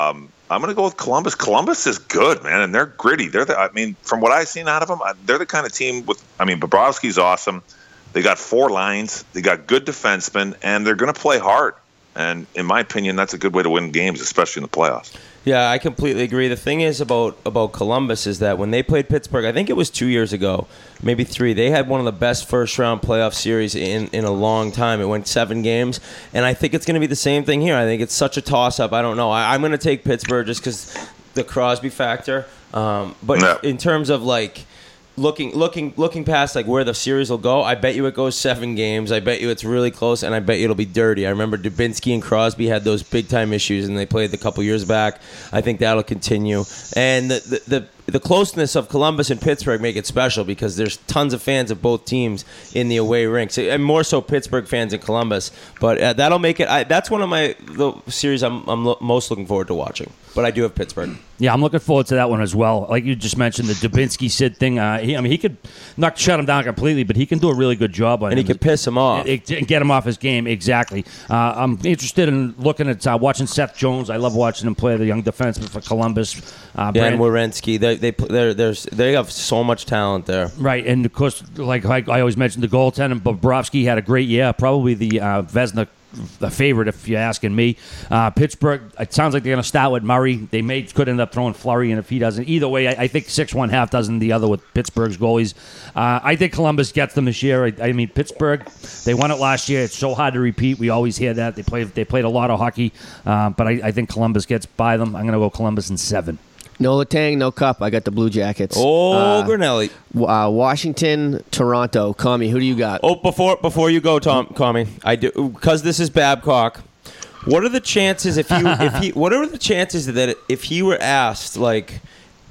[SPEAKER 4] I'm going to go with Columbus. Columbus is good, man, and they're gritty. They're the, I mean, from what I've seen out of them, they're the kind of team with, I mean, Bobrovsky's awesome. They got four lines. They got good defensemen, and they're going to play hard. And in my opinion, that's a good way to win games, especially in the playoffs.
[SPEAKER 3] Yeah, I completely agree. The thing is about, about Columbus is that when they played Pittsburgh, I think it was two years ago, maybe three, they had one of the best first-round playoff series in, in a long time. It went seven games, and I think it's going to be the same thing here. I think it's such a toss-up. I don't know. I, I'm going to take Pittsburgh just because the Crosby factor. Um, but
[SPEAKER 4] No.
[SPEAKER 3] in terms of, like, Looking, looking, looking past like where the series will go, I bet you it goes seven games. I bet you it's really close, and I bet you it'll be dirty. I remember Dubinsky and Crosby had those big time issues, and they played a couple years back. I think that'll continue, and the the. the The closeness of Columbus and Pittsburgh make it special because there's tons of fans of both teams in the away rinks, and more so Pittsburgh fans in Columbus. But uh, that'll make it. I, that's one of my the series I'm, I'm lo- most looking forward to watching. But I do have Pittsburgh.
[SPEAKER 2] Yeah, I'm looking forward to that one as well. Like you just mentioned, the Dubinsky Sid thing. Uh, he, I mean, he could not shut him down completely, but he can do a really good job on
[SPEAKER 3] And
[SPEAKER 2] him.
[SPEAKER 3] he could piss him off.
[SPEAKER 2] and, and get him off his game. Exactly. Uh, I'm interested in looking at uh, watching Seth Jones. I love watching him play, the young defenseman for Columbus. Uh,
[SPEAKER 3] Yeah, and
[SPEAKER 2] Brand-
[SPEAKER 3] Werenski, they they they're, they're, they have so much talent there.
[SPEAKER 2] Right, and of course, like I, I always mentioned, the goaltender Bobrovsky had a great year. Probably the uh, Vezina, the favorite, if you're asking me. Uh, Pittsburgh, it sounds like they're going to start with Murray. They may could end up throwing Fleury, and if he doesn't, either way, I, I think six one half dozen the other with Pittsburgh's goalies. Uh, I think Columbus gets them this year. I, I mean, Pittsburgh, they won it last year. It's so hard to repeat. We always hear that they played they played a lot of hockey, uh, but I, I think Columbus gets by them. I'm going to go Columbus in seven.
[SPEAKER 1] No Letang, no Cup. I got the Blue Jackets.
[SPEAKER 3] Oh,
[SPEAKER 1] Uh,
[SPEAKER 3] Grinelli.
[SPEAKER 1] uh, Washington, Toronto. Kami, who do you got?
[SPEAKER 3] Oh, before before you go, Tom, call me. I do because this is Babcock. What are the chances if you if he? What are the chances that if he were asked like,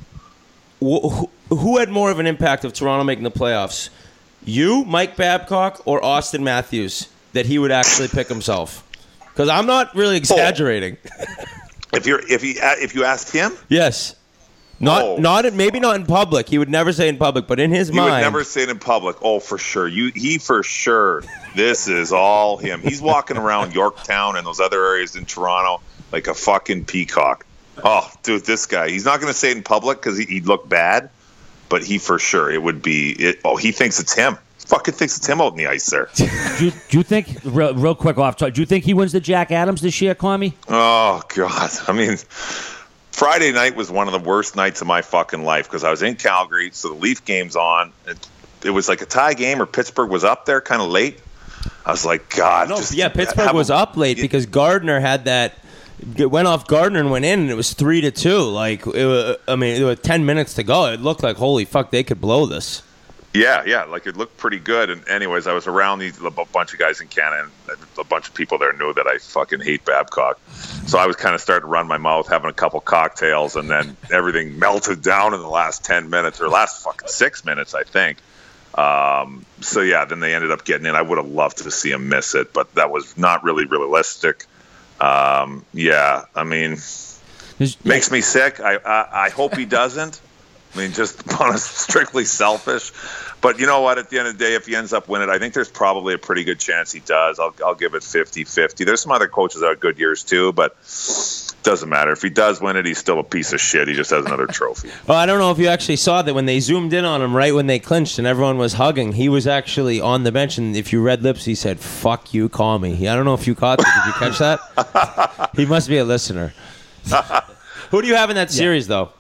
[SPEAKER 3] wh- who had more of an impact of Toronto making the playoffs, you, Mike Babcock, or Austin Matthews, that he would actually pick himself? Because I'm not really exaggerating.
[SPEAKER 4] If you're if he if you asked him,
[SPEAKER 3] Yes. Not,
[SPEAKER 4] Oh.
[SPEAKER 3] not maybe not in public. He would never say in public, but in his
[SPEAKER 4] he
[SPEAKER 3] mind.
[SPEAKER 4] would never say it in public. Oh, for sure. You he for sure. This is all him. He's walking around Yorktown and those other areas in Toronto like a fucking peacock. Oh, dude, this guy. He's not going to say it in public because he, he'd look bad, but he for sure it would be. It, oh, he thinks it's him. Fucking thinks it's him out in the ice there.
[SPEAKER 2] Do you, do you think, real, real quick off, do you think he wins the Jack Adams this year, Kwame?
[SPEAKER 4] Oh God. I mean. Friday night was one of the worst nights of my fucking life because I was in Calgary, so the Leaf game's on. It, it was like a tie game, or Pittsburgh was up there kind of late. I was like, God.
[SPEAKER 3] No,
[SPEAKER 4] just
[SPEAKER 3] yeah, Pittsburgh
[SPEAKER 4] have
[SPEAKER 3] was
[SPEAKER 4] a-
[SPEAKER 3] up late because Gardner had that. It went off Gardner and went in, and it was three to two. Like, it was, I mean, there were ten minutes to go. It looked like holy fuck, they could blow this.
[SPEAKER 4] Yeah, yeah, like it looked pretty good. And anyways, I was around these a bunch of guys in Canada, and a bunch of people there knew that I fucking hate Babcock. So I was kind of starting to run my mouth, having a couple cocktails, and then everything melted down in the last ten minutes, or last fucking six minutes, I think. Um, so yeah, then they ended up getting in. I would have loved to see him miss it, but that was not really realistic. Um, yeah, I mean, makes me sick. I, I I hope he doesn't. I mean, just on a strictly selfish. But you know what? At the end of the day, if he ends up winning, I think there's probably a pretty good chance he does. I'll I'll give it fifty-fifty. There's some other coaches that have good years too, but it doesn't matter. If he does win it, he's still a piece of shit. He just has another trophy.
[SPEAKER 3] Well, I don't know if you actually saw that when they zoomed in on him right when they clinched and everyone was hugging, he was actually on the bench, and if you read lips, he said, "Fuck you, call me." I don't know if you caught that. Did you catch that? He must be a listener. Who do you have in that series, though?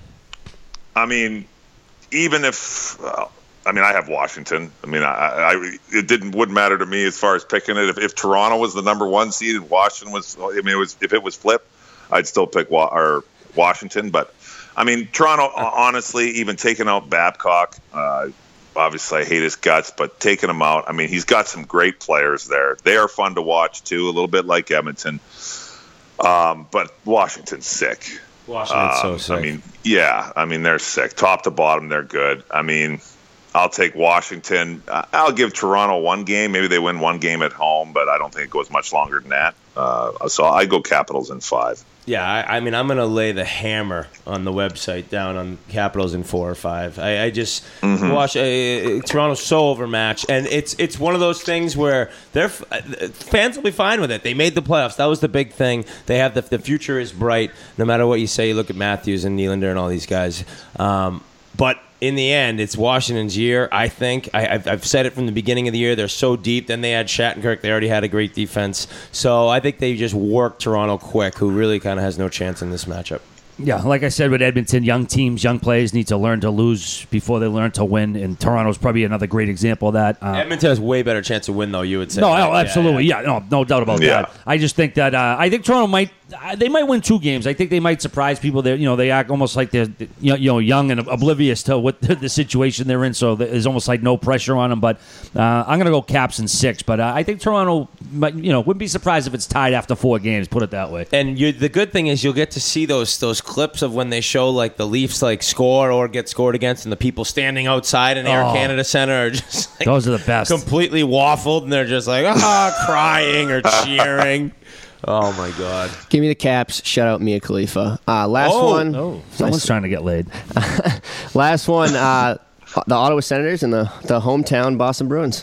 [SPEAKER 4] I mean, even if uh, I mean, I have Washington. I mean, I, I it didn't wouldn't matter to me as far as picking it. If, if Toronto was the number one seed and Washington was, I mean, it was if it was flipped, I'd still pick Wa- or Washington. But I mean, Toronto, honestly, even taking out Babcock, uh, obviously I hate his guts, but taking him out, I mean, he's got some great players there. They are fun to watch too, a little bit like Edmonton. Um, but Washington's sick.
[SPEAKER 3] Washington's so
[SPEAKER 4] Um,
[SPEAKER 3] sick.
[SPEAKER 4] I mean, yeah, I mean they're sick, top to bottom. They're good. I mean, I'll take Washington. Uh, I'll give Toronto one game. Maybe they win one game at home, but I don't think it goes much longer than that. Uh, so I go Capitals in five.
[SPEAKER 3] Yeah, I, I mean, I'm going to lay the hammer on the website down on Capitals in four or five. I, I just mm-hmm. watch uh, Toronto's so overmatched, and it's it's one of those things where their fans will be fine with it. They made the playoffs. That was the big thing. They have the the future is bright. No matter what you say, you look at Matthews and Nylander and all these guys. Um, but in the end, it's Washington's year, I think. I, I've, I've said it from the beginning of the year. They're so deep. Then they had Shattenkirk. They already had a great defense. So I think they just worked Toronto quick, who really kind of has no chance in this matchup.
[SPEAKER 2] Yeah, like I said with Edmonton, young teams, young players need to learn to lose before they learn to win, and Toronto's probably another great example of that. Uh,
[SPEAKER 3] Edmonton has way better chance to win, though, you would say.
[SPEAKER 2] No,
[SPEAKER 3] right?
[SPEAKER 2] no absolutely. Yeah, yeah. yeah, no, no doubt about
[SPEAKER 4] yeah.
[SPEAKER 2] that. I just think that uh, I think Toronto might they might win two games. I think they might surprise people. They you know they act almost like they're you know young and oblivious to what the situation they're in, so there's almost like no pressure on them. But uh, I'm going to go Caps in six. But uh, I think Toronto, might, you know, wouldn't be surprised if it's tied after four games. Put it that way.
[SPEAKER 3] And you, the good thing is you'll get to see those those clips of when they show like the Leafs like score or get scored against, and the people standing outside in Air
[SPEAKER 2] Oh.
[SPEAKER 3] Canada Center are just like
[SPEAKER 2] Those are the best.
[SPEAKER 3] completely waffled, and they're just like ah, crying or cheering. Oh my God!
[SPEAKER 1] Give me the Caps. Shout out Mia Khalifa. Uh, last
[SPEAKER 3] Oh.
[SPEAKER 1] one.
[SPEAKER 2] Oh, someone's trying to get laid.
[SPEAKER 1] Last one. Uh, the Ottawa Senators and the, the hometown Boston Bruins.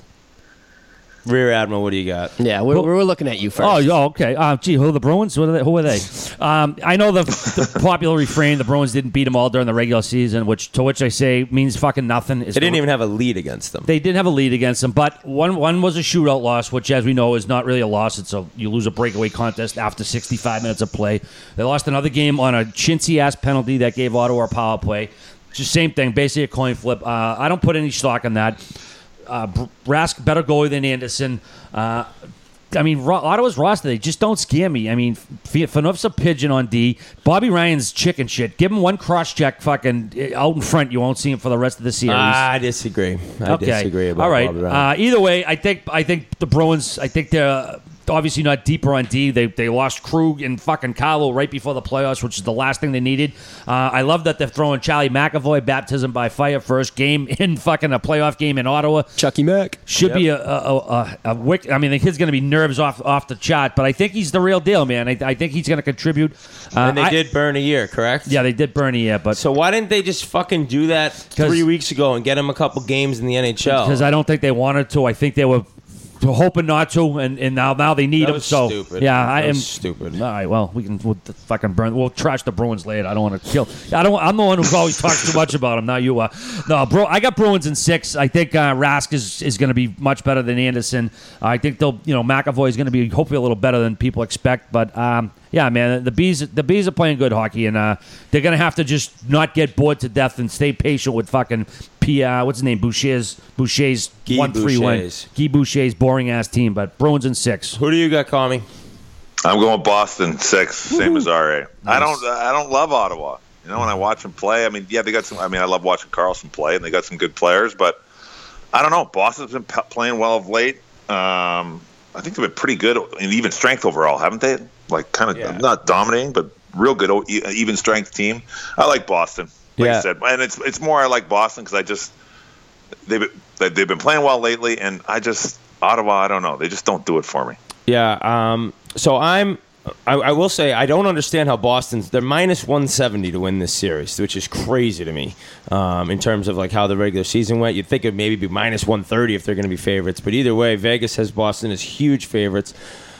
[SPEAKER 3] Rear Admiral, what do you got?
[SPEAKER 1] Yeah, we're, we're looking at you first.
[SPEAKER 2] Oh, yeah, okay. Uh, gee, who are the Bruins? What are they, who are they? Um, I know the, the popular refrain: the Bruins didn't beat them all during the regular season, which to which I say means fucking nothing.
[SPEAKER 3] They didn't even have a lead against them.
[SPEAKER 2] They did have a lead against them, but one one was a shootout loss, which, as we know, is not really a loss. It's a you lose a breakaway contest after sixty-five minutes of play. They lost another game on a chintzy ass penalty that gave Ottawa a power play. Just same thing, basically a coin flip. Uh, I don't put any stock in that. Uh, Rask better goalie than Anderson. Uh, I mean, Ro- Ottawa's roster, they just don't scare me. I mean, Phaneuf's a pigeon on D. Bobby Ryan's chicken shit. Give him one cross-check fucking out in front. You won't see him for the rest of the series.
[SPEAKER 3] I disagree. I
[SPEAKER 2] okay.
[SPEAKER 3] disagree about
[SPEAKER 2] All right.
[SPEAKER 3] Bobby Ryan.
[SPEAKER 2] Uh, either way, I think I think the Bruins, I think they're obviously not deeper on D. They they lost Krug and fucking Carlo right before the playoffs, which is the last thing they needed. Uh, I love that they're throwing Charlie McAvoy, baptism by fire, first game in fucking a playoff game in Ottawa.
[SPEAKER 1] Chucky Mack.
[SPEAKER 2] Should
[SPEAKER 3] Yep.
[SPEAKER 2] be a a, a, a wick. I mean, the kid's going to be nerves off off the chart, but I think he's the real deal, man. I, I think he's going to contribute. Uh,
[SPEAKER 3] and they
[SPEAKER 2] I-
[SPEAKER 3] did burn a year, correct?
[SPEAKER 2] Yeah, they did burn a year, but
[SPEAKER 3] So why didn't they just fucking do that three weeks ago and get him a couple games in the N H L?
[SPEAKER 2] because I don't think they wanted to. I think they were hoping not to, and, and now now they need
[SPEAKER 3] That
[SPEAKER 2] him.
[SPEAKER 3] was
[SPEAKER 2] So
[SPEAKER 3] stupid.
[SPEAKER 2] yeah, I
[SPEAKER 3] That
[SPEAKER 2] am
[SPEAKER 3] was stupid.
[SPEAKER 2] All right, well, we can we'll fucking burn. We'll trash the Bruins later. I don't want to kill. I don't. I'm the one who always talks too much about them. Not you. Uh, no, bro. I got Bruins in six. I think uh, Rask is, is going to be much better than Anderson. I think they'll. You know, McAvoy is going to be hopefully a little better than people expect. But um, yeah, man, the bees the bees are playing good hockey, and uh, they're going to have to just not get bored to death and stay patient with fucking P. Uh, what's his name? Boucher's Boucher's
[SPEAKER 3] Guy
[SPEAKER 2] one three win.
[SPEAKER 3] Boucher's.
[SPEAKER 2] Guy Boucher's boring ass team, but Bruins in six.
[SPEAKER 3] Who do you got, Kami?
[SPEAKER 4] I'm going Boston six, same as R A. I don't I don't love Ottawa. You know, when I watch them play, I mean, yeah, they got some. I mean, I love watching Carlson play, and they got some good players. But I don't know. Boston's been p- playing well of late. Um, I think they've been pretty good in even strength overall, haven't they? Like, kind of
[SPEAKER 3] Yeah.
[SPEAKER 4] not dominating, but real good o- e- even strength team. I like Boston, like
[SPEAKER 3] Yeah.
[SPEAKER 4] I said, and it's it's more I like Boston because I just they've been, they've been playing well lately, and I just Ottawa. I don't know. They just don't do it for me.
[SPEAKER 3] Yeah. Um, so I'm. I, I will say I don't understand how Boston's they're minus one seventy to win this series, which is crazy to me. Um, in terms of like how the regular season went, you'd think it'd maybe be minus one thirty if they're going to be favorites. But either way, Vegas has Boston as huge favorites.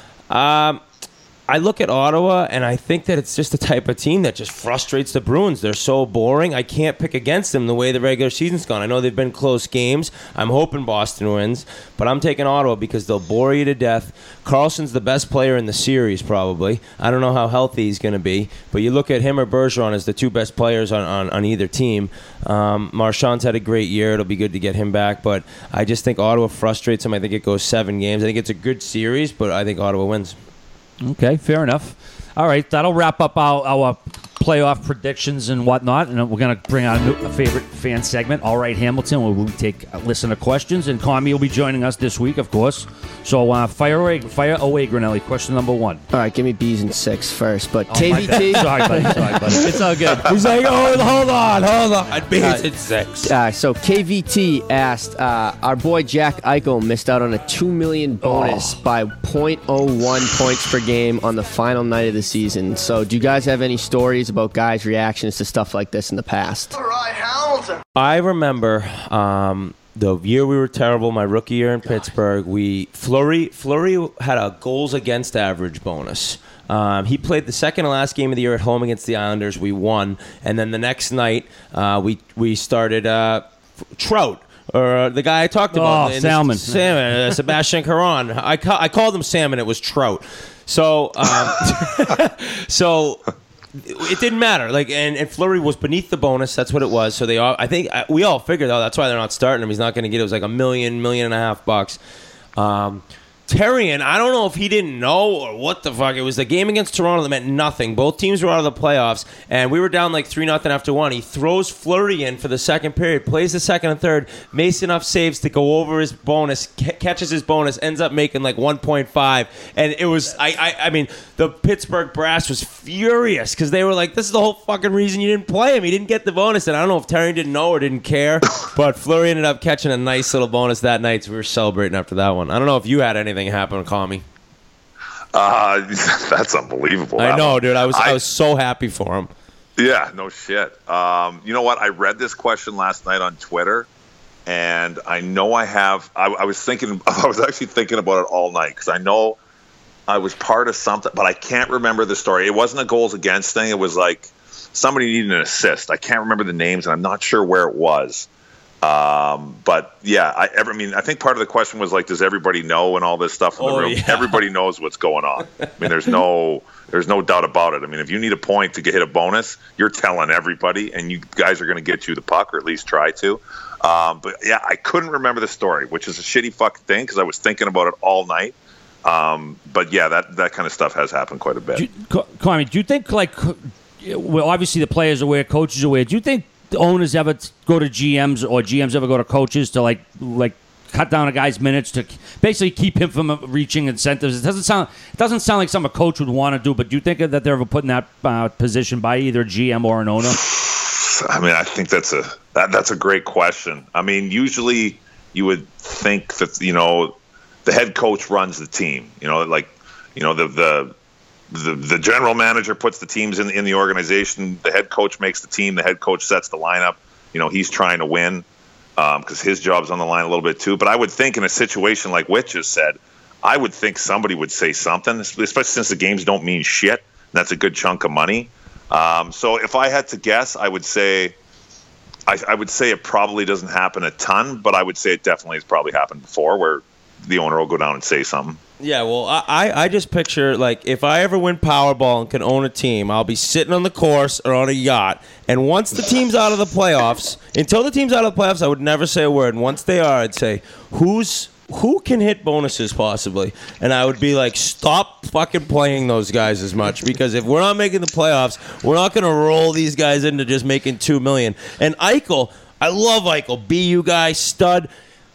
[SPEAKER 3] Um, I look at Ottawa, and I think that it's just the type of team that just frustrates the Bruins. They're so boring. I can't pick against them the way the regular season's gone. I know they've been close games. I'm hoping Boston wins, but I'm taking Ottawa because they'll bore you to death. Carlson's the best player in the series, probably. I don't know how healthy he's going to be, but you look at him or Bergeron as the two best players on, on, on either team. Um, Marchand's had a great year. It'll be good to get him back, but I just think Ottawa frustrates him. I think it goes seven games. I think it's a good series, but I think Ottawa wins.
[SPEAKER 2] Okay, fair enough. All right, that'll wrap up our, our playoff predictions and whatnot, and we're going to bring out a, new, a favorite fan segment, All Right Hamilton, where we take uh, listener questions, and Kami will be joining us this week, of course. So uh, fire away, fire away, Grinelli. Question number one.
[SPEAKER 1] All right, give me B's and six first, but
[SPEAKER 2] Oh,
[SPEAKER 1] K V T.
[SPEAKER 2] Sorry, buddy. Sorry, buddy. It's all good.
[SPEAKER 3] He's like, oh, hold on, hold on. I'd be at six.
[SPEAKER 1] Uh, so K V T asked, uh, our boy Jack Eichel missed out on a two million bonus
[SPEAKER 2] Oh.
[SPEAKER 1] by point oh one points per game on the final night of the season. So do you guys have any stories about guys' reactions to stuff like this in the past?
[SPEAKER 5] All right, Hamilton.
[SPEAKER 3] I remember um, the year we were terrible, my rookie year in Pittsburgh. We Fleury Fleury had a goals against average bonus. Um, he played the second to last game of the year at home against the Islanders. We won, and then the next night uh, we we started uh, Trout. Or uh, the guy I talked about.
[SPEAKER 2] Oh,
[SPEAKER 3] in
[SPEAKER 2] Salmon.
[SPEAKER 3] Salmon, uh, Sebastian Caron. I, ca- I called him Salmon. It was Trout. So, um, so it didn't matter. Like, and, and Fleury was beneath the bonus. That's what it was. So they all, I think we all figured out that's why they're not starting him. He's not going to get. It was like a million, million and a half bucks. Um, Terrian, I don't know if he didn't know or what the fuck. It was the game against Toronto that meant nothing. Both teams were out of the playoffs, and we were down like three nothing after one. He throws Fleury in for the second period, plays the second and third, makes enough saves to go over his bonus, ca- catches his bonus, ends up making like one point five. And it was, I, I, I mean, the Pittsburgh brass was furious because they were like, this is the whole fucking reason you didn't play him. He didn't get the bonus. And I don't know if Terrian didn't know or didn't care, but Fleury ended up catching a nice little bonus that night, so we were celebrating after that one. I don't know if you had anything happen, call me.
[SPEAKER 4] Uh, that's unbelievable.
[SPEAKER 3] I
[SPEAKER 4] that
[SPEAKER 3] know,
[SPEAKER 4] one.
[SPEAKER 3] dude. I was I,
[SPEAKER 4] I
[SPEAKER 3] was so happy for him.
[SPEAKER 4] Yeah, no shit. Um, you know what? I read this question last night on Twitter, and I know I have. I, I was thinking. I was actually thinking about it all night because I know I was part of something, but I can't remember the story. It wasn't a goals against thing. It was like somebody needed an assist. I can't remember the names, and I'm not sure where it was. Um, but yeah, I, I mean, I think part of the question was like, does everybody know and all this stuff in the
[SPEAKER 3] Oh,
[SPEAKER 4] room?
[SPEAKER 3] yeah.
[SPEAKER 4] Everybody knows what's going on. I mean, there's no, there's no doubt about it. I mean, if you need a point to get hit a bonus, you're telling everybody, and you guys are going to get you the puck, or at least try to. Um, but yeah, I couldn't remember the story, which is a shitty fucking thing because I was thinking about it all night. Um, but yeah, that that kind of stuff has happened quite a bit.
[SPEAKER 2] Do you, Kwame, do you think, like, well, obviously the players are aware, coaches are aware. Do you think the owners ever go to G Ms or G Ms ever go to coaches to, like, like cut down a guy's minutes to basically keep him from reaching incentives? It doesn't sound it doesn't sound like something a coach would want to do, but do you think that they're ever put in that uh, position by either a G M or an owner?
[SPEAKER 4] I mean, I think that's a that, that's a great question. I mean, usually you would think that, you know, the head coach runs the team. You know, like, you know, the the the, the general manager puts the teams in in the organization. The head coach makes the team. The head coach sets the lineup. You know, he's trying to win because um, his job's on the line a little bit too. But I would think in a situation like Whit just said, I would think somebody would say something, especially since the games don't mean shit. And that's a good chunk of money. Um, so if I had to guess, I would say, I, I would say it probably doesn't happen a ton, but I would say it definitely has probably happened before, where the owner will go down and say something.
[SPEAKER 3] Yeah, well, I, I I just picture, like, if I ever win Powerball and can own a team, I'll be sitting on the course or on a yacht, and once the team's out of the playoffs, until the team's out of the playoffs, I would never say a word. And once they are, I'd say, who's who can hit bonuses possibly? And I would be like, stop fucking playing those guys as much, because if we're not making the playoffs, we're not going to roll these guys into just making two million dollars. And Eichel, I love Eichel, B U guy, stud.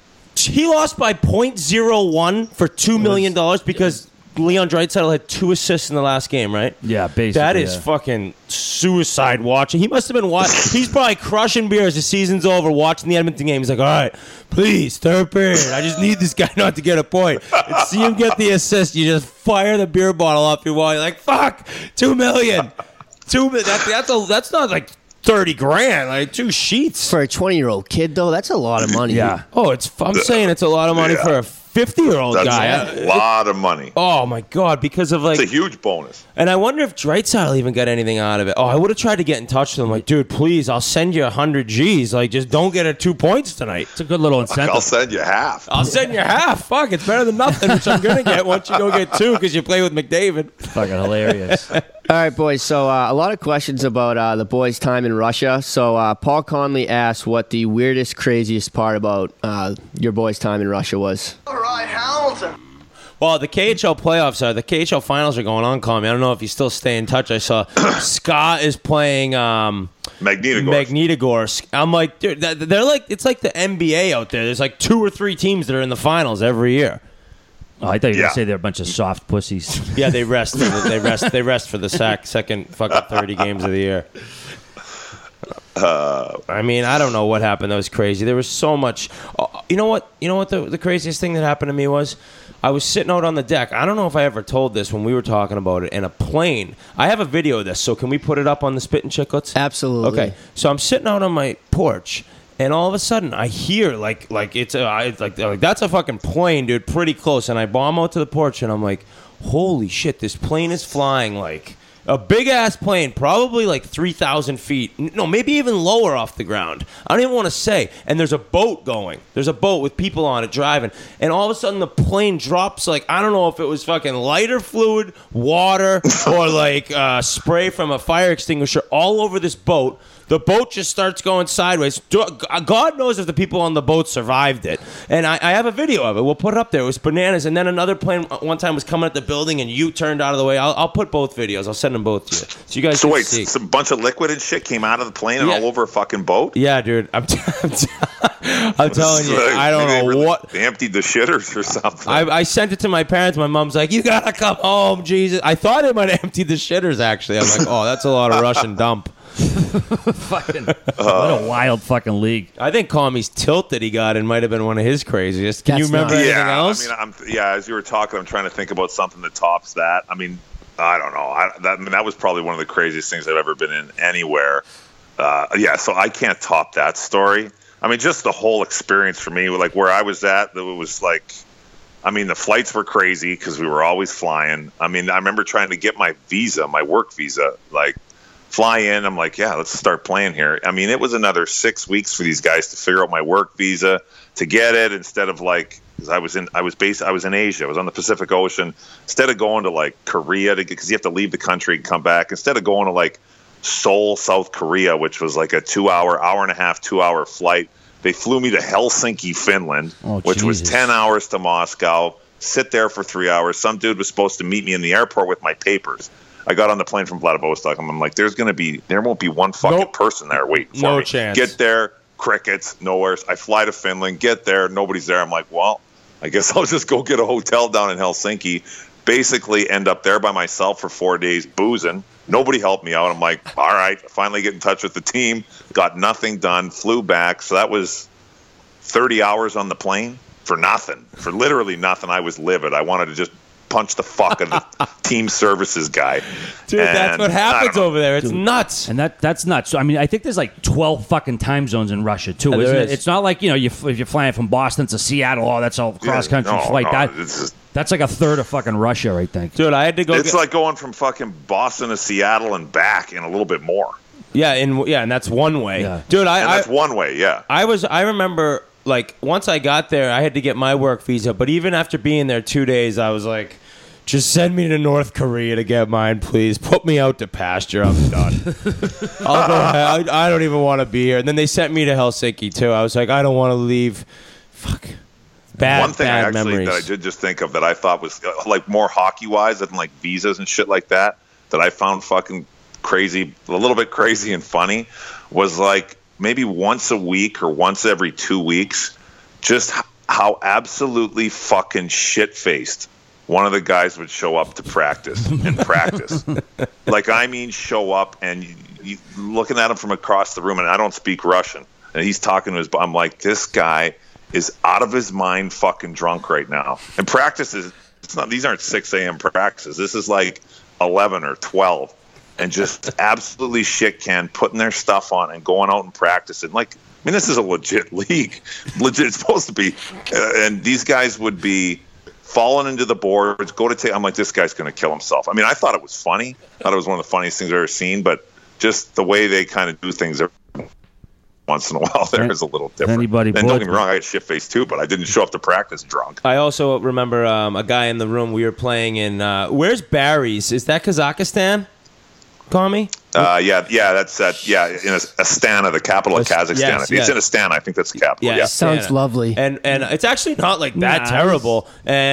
[SPEAKER 3] He lost by point oh one for two million dollars because Leon Draisaitl had two assists in the last game, right?
[SPEAKER 2] Yeah, basically.
[SPEAKER 3] That is
[SPEAKER 2] yeah.
[SPEAKER 3] fucking suicide watching. He must have been watching. He's probably crushing beers. The season's over, watching the Edmonton game. He's like, all right, please, third period. I just need this guy not to get a point. And see him get the assist. You just fire the beer bottle off your wall. You're like, fuck, two million. Two million. That, that's, a, that's not like thirty grand, like two sheets.
[SPEAKER 1] For a twenty-year-old kid, though, that's a lot of money.
[SPEAKER 2] Yeah.
[SPEAKER 3] Oh, it's. I'm saying it's a lot of money
[SPEAKER 4] Yeah.
[SPEAKER 3] for a fifty-year-old
[SPEAKER 4] That's
[SPEAKER 3] guy.
[SPEAKER 4] a lot of money.
[SPEAKER 3] Oh my god, because of like.
[SPEAKER 4] It's a huge bonus.
[SPEAKER 3] And I wonder if Draisaitl even got anything out of it. Oh, I would have tried to get in touch with him. Like, dude, please, I'll send you a hundred G's. Like, just don't get a two points tonight.
[SPEAKER 2] It's a good little incentive.
[SPEAKER 4] I'll send you half.
[SPEAKER 3] I'll send you half. Fuck, it's better than nothing, which I'm gonna get once you go get two because you play with McDavid.
[SPEAKER 2] Fucking hilarious.
[SPEAKER 1] All right, boys. So uh, a lot of questions about uh, the boys' time in Russia. So uh, Paul Conley asked what the weirdest, craziest part about uh, your boys' time in Russia was.
[SPEAKER 5] All right, Hamilton.
[SPEAKER 3] Well, the K H L playoffs are the K H L finals are going on. Call me. I don't know if you still stay in touch. I saw Scott is playing um,
[SPEAKER 4] Magnitogorsk.
[SPEAKER 3] Magnitogorsk. I'm like, dude, they're like it's like the N B A out there. There's like two or three teams that are in the finals every year.
[SPEAKER 2] Oh, I thought you were
[SPEAKER 4] Yeah.
[SPEAKER 2] gonna say they're a bunch of soft pussies.
[SPEAKER 3] Yeah, they rest. For the, they rest. They rest for the sack, second fucking thirty games of the year. Uh, I mean, I don't know what happened. That was crazy. There was so much. Uh, you know what? You know what? The, the craziest thing that happened to me was, I was sitting out on the deck. I don't know if I ever told this when we were talking about it. And a plane. I have a video of this. So can we put it up on the Spittin' Chicklets?
[SPEAKER 1] Absolutely.
[SPEAKER 3] Okay. So I'm sitting out on my porch. And all of a sudden, I hear like like it's a I, like like that's a fucking plane, dude, pretty close. And I bomb out to the porch, and I'm like, holy shit, this plane is flying like a big ass plane, probably like three thousand feet. No, maybe even lower off the ground. I don't even want to say. And there's a boat going. There's a boat with people on it driving. And all of a sudden, the plane drops like I don't know if it was fucking lighter fluid, water, or like uh, spray from a fire extinguisher all over this boat. The boat just starts going sideways. God knows if the people on the boat survived it. And I, I have a video of it. We'll put it up there. It was bananas. And then another plane one time was coming at the building, and you turned out of the way. I'll, I'll put both videos. I'll send them both to you. So you guys
[SPEAKER 4] So
[SPEAKER 3] can
[SPEAKER 4] wait,
[SPEAKER 3] see.
[SPEAKER 4] some bunch of liquid and shit came out of the plane and
[SPEAKER 3] Yeah.
[SPEAKER 4] all over a fucking boat?
[SPEAKER 3] Yeah, dude. I'm, t- I'm, t- I'm telling you.
[SPEAKER 4] Like,
[SPEAKER 3] I don't
[SPEAKER 4] they
[SPEAKER 3] know
[SPEAKER 4] really-
[SPEAKER 3] what.
[SPEAKER 4] They emptied the shitters or something.
[SPEAKER 3] I, I sent it to my parents. My mom's like, you got to come home, Jesus. I thought it might empty the shitters, actually. I'm like, oh, that's a lot of Russian dump.
[SPEAKER 2] Fucking what a wild fucking league.
[SPEAKER 3] I think Kami's tilt that he got in might have been one of his craziest. Can
[SPEAKER 1] That's
[SPEAKER 3] you remember
[SPEAKER 1] not-
[SPEAKER 3] anything
[SPEAKER 4] yeah,
[SPEAKER 3] else?
[SPEAKER 4] I mean, I'm, yeah, as you were talking, I'm trying to think about something that tops that. I mean, I don't know. I, that, I mean, that was probably one of the craziest things I've ever been in anywhere. Uh, yeah, so I can't top that story. I mean, just the whole experience for me, like where I was at, it was like, I mean, the flights were crazy because we were always flying. I mean, I remember trying to get my visa, my work visa, like fly in. I'm like, yeah, let's start playing here. I mean, it was another six weeks for these guys to figure out my work visa to get it instead of like, cause I was in, I was based, I was in Asia. I was on the Pacific Ocean. Instead of going to like Korea to get, cause you have to leave the country and come back. Instead of going to like Seoul, South Korea, which was like a two hour, hour and a half, two hour flight, they flew me to Helsinki, Finland,
[SPEAKER 2] Oh,
[SPEAKER 4] which was
[SPEAKER 2] Jesus.
[SPEAKER 4] ten hours to Moscow, sit there for three hours. Some dude was supposed to meet me in the airport with my papers. I got on the plane from Vladivostok, and I'm like, "There's gonna be, there won't be one fucking
[SPEAKER 3] Nope.
[SPEAKER 4] person there waiting for
[SPEAKER 3] No
[SPEAKER 4] me."
[SPEAKER 3] chance.
[SPEAKER 4] Get there, crickets, nowhere. I fly to Finland, get there, nobody's there. I'm like, "Well, I guess I'll just go get a hotel down in Helsinki." Basically, end up there by myself for four days, boozing. Nobody helped me out. I'm like, "All right." Finally, get in touch with the team. Got nothing done. Flew back. So that was thirty hours on the plane for nothing, for literally nothing. I was livid. I wanted to just punch the fuck out of the team services guy.
[SPEAKER 3] Dude, that's
[SPEAKER 4] And
[SPEAKER 3] what
[SPEAKER 4] I
[SPEAKER 3] happens
[SPEAKER 4] don't know.
[SPEAKER 3] over there. It's nuts.
[SPEAKER 2] And that that's nuts. So I mean, I think there's like twelve fucking time zones in Russia too,
[SPEAKER 3] Yeah,
[SPEAKER 2] isn't
[SPEAKER 3] there
[SPEAKER 2] it?
[SPEAKER 3] is.
[SPEAKER 2] It's not like you know, you if you're flying from Boston to Seattle, oh, that's all cross country
[SPEAKER 4] no,
[SPEAKER 2] flight.
[SPEAKER 4] no,
[SPEAKER 2] that
[SPEAKER 4] it's just-
[SPEAKER 2] that's like a third of fucking Russia, I think.
[SPEAKER 3] Dude, I had to go
[SPEAKER 4] It's
[SPEAKER 3] get,
[SPEAKER 4] like going from fucking Boston to Seattle and back in a little bit more.
[SPEAKER 3] yeah, and yeah, and that's one way.
[SPEAKER 2] Yeah.
[SPEAKER 3] Dude, I,
[SPEAKER 4] And
[SPEAKER 3] I
[SPEAKER 4] that's one way, yeah.
[SPEAKER 3] I was I remember like once I got there, I had to get my work visa, but even after being there two days, I was like, just send me to North Korea to get mine, please. Put me out to pasture. I'm done. I'll go. I, I don't even want to be here. And then they sent me to Helsinki too. I was like, I don't want to leave. Fuck. Bad,
[SPEAKER 4] One thing I
[SPEAKER 3] bad
[SPEAKER 4] actually
[SPEAKER 3] memories.
[SPEAKER 4] that I did just think of that I thought was uh, like more hockey wise than like visas and shit like that, that I found fucking crazy, a little bit crazy and funny, was like maybe once a week or once every two weeks, just h- how absolutely fucking shit faced one of the guys would show up to practice and practice. Like, I mean, show up and you, you, looking at him from across the room, and I don't speak Russian, and he's talking to his, I'm like, this guy is out of his mind fucking drunk right now. And practice is, it's not, these aren't six a.m. practices. This is like eleven or twelve. And just absolutely shit can, putting their stuff on and going out and practicing. Like, I mean, this is a legit league. Legit, it's supposed to be. Uh, and these guys would be falling into the boards, go to take, I'm like, this guy's going to kill himself. I mean, I thought it was funny. I thought it was one of the funniest things I've ever seen, but just the way they kind of do things every once in a while there
[SPEAKER 2] An-
[SPEAKER 4] is a little different.
[SPEAKER 2] anybody
[SPEAKER 4] and don't
[SPEAKER 2] bored-
[SPEAKER 4] get me wrong, I got shit-faced too, but I didn't show up to practice drunk.
[SPEAKER 3] I also remember um, a guy in the room we were playing in. Uh, where's Barry's? Is that Kazakhstan? Call me.
[SPEAKER 4] Uh, yeah, yeah, that's that. Yeah, in Astana, the capital of
[SPEAKER 3] Yes,
[SPEAKER 4] Kazakhstan.
[SPEAKER 3] yes,
[SPEAKER 4] I think
[SPEAKER 3] yes.
[SPEAKER 4] It's in Astana. I think that's the capital.
[SPEAKER 3] Yeah,
[SPEAKER 4] Yeah.
[SPEAKER 3] Astana.
[SPEAKER 1] Sounds lovely.
[SPEAKER 3] And and it's actually not like that
[SPEAKER 2] Nice.
[SPEAKER 3] terrible. And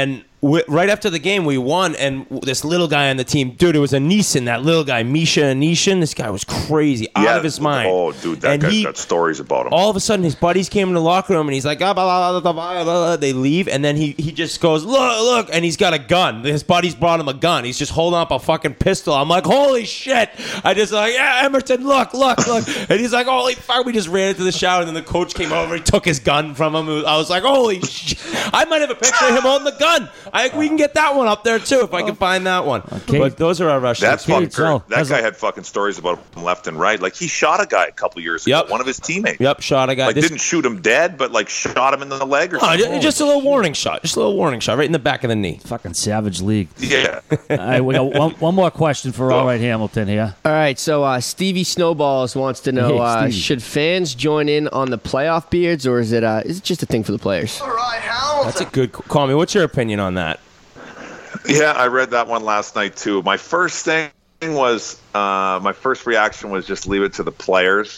[SPEAKER 3] we, right after the game, we won, and this little guy on the team, dude, it was a Neeson, that little guy, Misha Anishin. This guy was crazy, out
[SPEAKER 4] yeah.
[SPEAKER 3] of his mind.
[SPEAKER 4] Oh, dude, that
[SPEAKER 3] and
[SPEAKER 4] guy's
[SPEAKER 3] he,
[SPEAKER 4] got stories about him.
[SPEAKER 3] All of a sudden, his buddies came in the locker room, and he's like, ah, blah, blah, blah, blah, blah, blah. They leave, and then he, he just goes, look, look, and he's got a gun. His buddies brought him a gun. He's just holding up a fucking pistol. I'm like, holy shit. I just like, yeah, Emerson, look, look, look. And he's like, holy fuck. We just ran into the shower, and then the coach came over. He took his gun from him. I was like, holy shit. I might have a picture of him holding the gun. I, we can get that one up there, too, if I can find that one.
[SPEAKER 2] Okay.
[SPEAKER 3] But those are our Russians.
[SPEAKER 4] That's fucking
[SPEAKER 2] so,
[SPEAKER 4] great. That guy had fucking stories about him left and right. Like, he shot a guy a couple years ago,
[SPEAKER 3] Yep.
[SPEAKER 4] one of his teammates.
[SPEAKER 3] Yep, shot a guy.
[SPEAKER 4] Like,
[SPEAKER 3] This-
[SPEAKER 4] didn't shoot him dead, but, like, shot him in the leg or
[SPEAKER 3] Oh,
[SPEAKER 4] something.
[SPEAKER 3] just, just a little warning shot. Just a little warning shot right in the back of the knee.
[SPEAKER 2] Fucking Savage League.
[SPEAKER 4] Yeah.
[SPEAKER 2] All right, we got one, one more question for All Right Hamilton here.
[SPEAKER 1] All right, so uh, Stevie Snowballs wants to know:
[SPEAKER 2] Hey,
[SPEAKER 1] uh,
[SPEAKER 2] Stevie.
[SPEAKER 1] should fans join in on the playoff beards, or is it uh, is it just a thing for the players?
[SPEAKER 3] That's a good call. Me. What's your opinion on that?
[SPEAKER 4] Yeah, I read that one last night too. My first thing was, uh, my first reaction was just leave it to the players.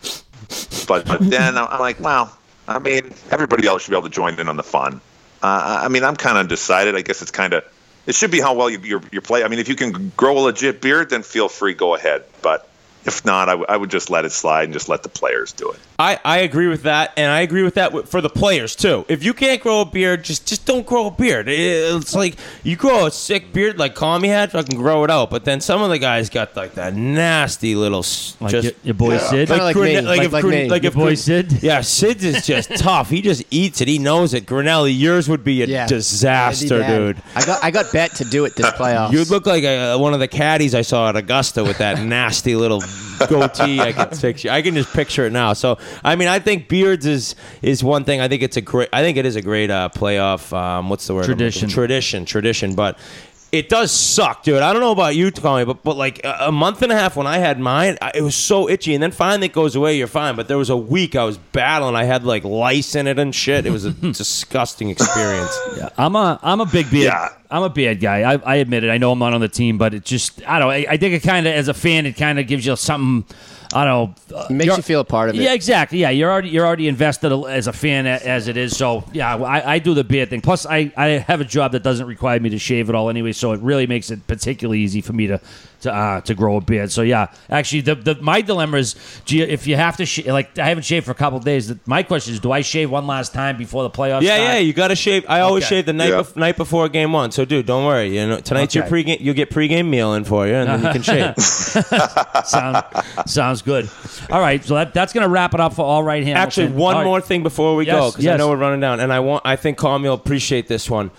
[SPEAKER 4] But, but then I'm like, well, I mean, everybody else should be able to join in on the fun. Uh, I mean, I'm kind of undecided. I guess it's kind of, it should be how well you, you, you play. I mean, if you can grow a legit beard, then feel free, go ahead. But if not, I, w- I would just let it slide and just let the players do it.
[SPEAKER 3] I, I agree with that, and I agree with that w- for the players too. If you can't grow a beard, just just don't grow a beard. It- It's like you grow a sick beard like Kami had, fucking grow it out. But then some of the guys got like that nasty little s-
[SPEAKER 2] Like
[SPEAKER 3] just
[SPEAKER 2] your, your boy Sid.
[SPEAKER 1] Kinda like
[SPEAKER 3] Grin-
[SPEAKER 1] me, like-
[SPEAKER 3] if
[SPEAKER 1] like
[SPEAKER 3] Grin-
[SPEAKER 1] me.
[SPEAKER 3] like
[SPEAKER 2] Your
[SPEAKER 3] if
[SPEAKER 2] boy
[SPEAKER 3] Grin-
[SPEAKER 2] Sid?
[SPEAKER 3] Yeah, Sid's is just tough. He just eats it. He knows it. Grinelli, yours would be a
[SPEAKER 1] Yeah.
[SPEAKER 3] disaster,
[SPEAKER 1] It'd be bad.
[SPEAKER 3] dude.
[SPEAKER 1] I got I got bet to do it this playoffs.
[SPEAKER 3] You'd look like a, one of the caddies I saw at Augusta with that nasty little goatee. I can picture. I can just picture it now. So, I mean, I think beards is is one thing. I think it's a great. I think it is a great uh, playoff. Um, what's the word? I'm looking-
[SPEAKER 2] Tradition.
[SPEAKER 3] Tradition. Tradition. But it does suck, dude. I don't know about you, Tommy, but but like a, a month and a half when I had mine, I, it was so itchy, and then finally it goes away. You're fine. But there was a week I was battling. I had like lice in it and shit. It was a disgusting experience.
[SPEAKER 2] Yeah, I'm a I'm a big beard.
[SPEAKER 4] Yeah.
[SPEAKER 2] I'm a beard guy. I, I admit it. I know I'm not on the team, but it just I don't know. I, I think it kind of as a fan, it kind of gives you something. I don't know.
[SPEAKER 1] It makes
[SPEAKER 2] You're-
[SPEAKER 1] you feel a part of it.
[SPEAKER 2] Yeah, exactly. Yeah, you're already you're already invested as a fan a- as it is. So yeah, I, I do the beard thing. Plus, I, I have a job that doesn't require me to shave at all anyway. So it really makes it particularly easy for me to to uh, to grow a beard. So yeah, actually, the, the my dilemma is, do you, if you have to sh- like I haven't shaved for a couple of days. The, my question is, do I shave one last time before the playoffs?
[SPEAKER 3] Yeah,
[SPEAKER 2] start?
[SPEAKER 3] yeah, you got to shave. I always
[SPEAKER 2] Okay.
[SPEAKER 3] shave the night
[SPEAKER 4] Yeah.
[SPEAKER 3] bef- night before game one. So, dude, don't worry. You know, tonight's your
[SPEAKER 2] Okay.
[SPEAKER 3] pregame. You'll get pregame meal in for you, and then you can shave.
[SPEAKER 2] Sound, sounds good. All right, so that, that's going to wrap it up for All Right Hamilton.
[SPEAKER 3] Actually, one
[SPEAKER 2] All right.
[SPEAKER 3] more thing before we
[SPEAKER 2] Yes,
[SPEAKER 3] go, because I
[SPEAKER 2] yes.
[SPEAKER 3] know we're running down, and I want. I think Calm will appreciate this one.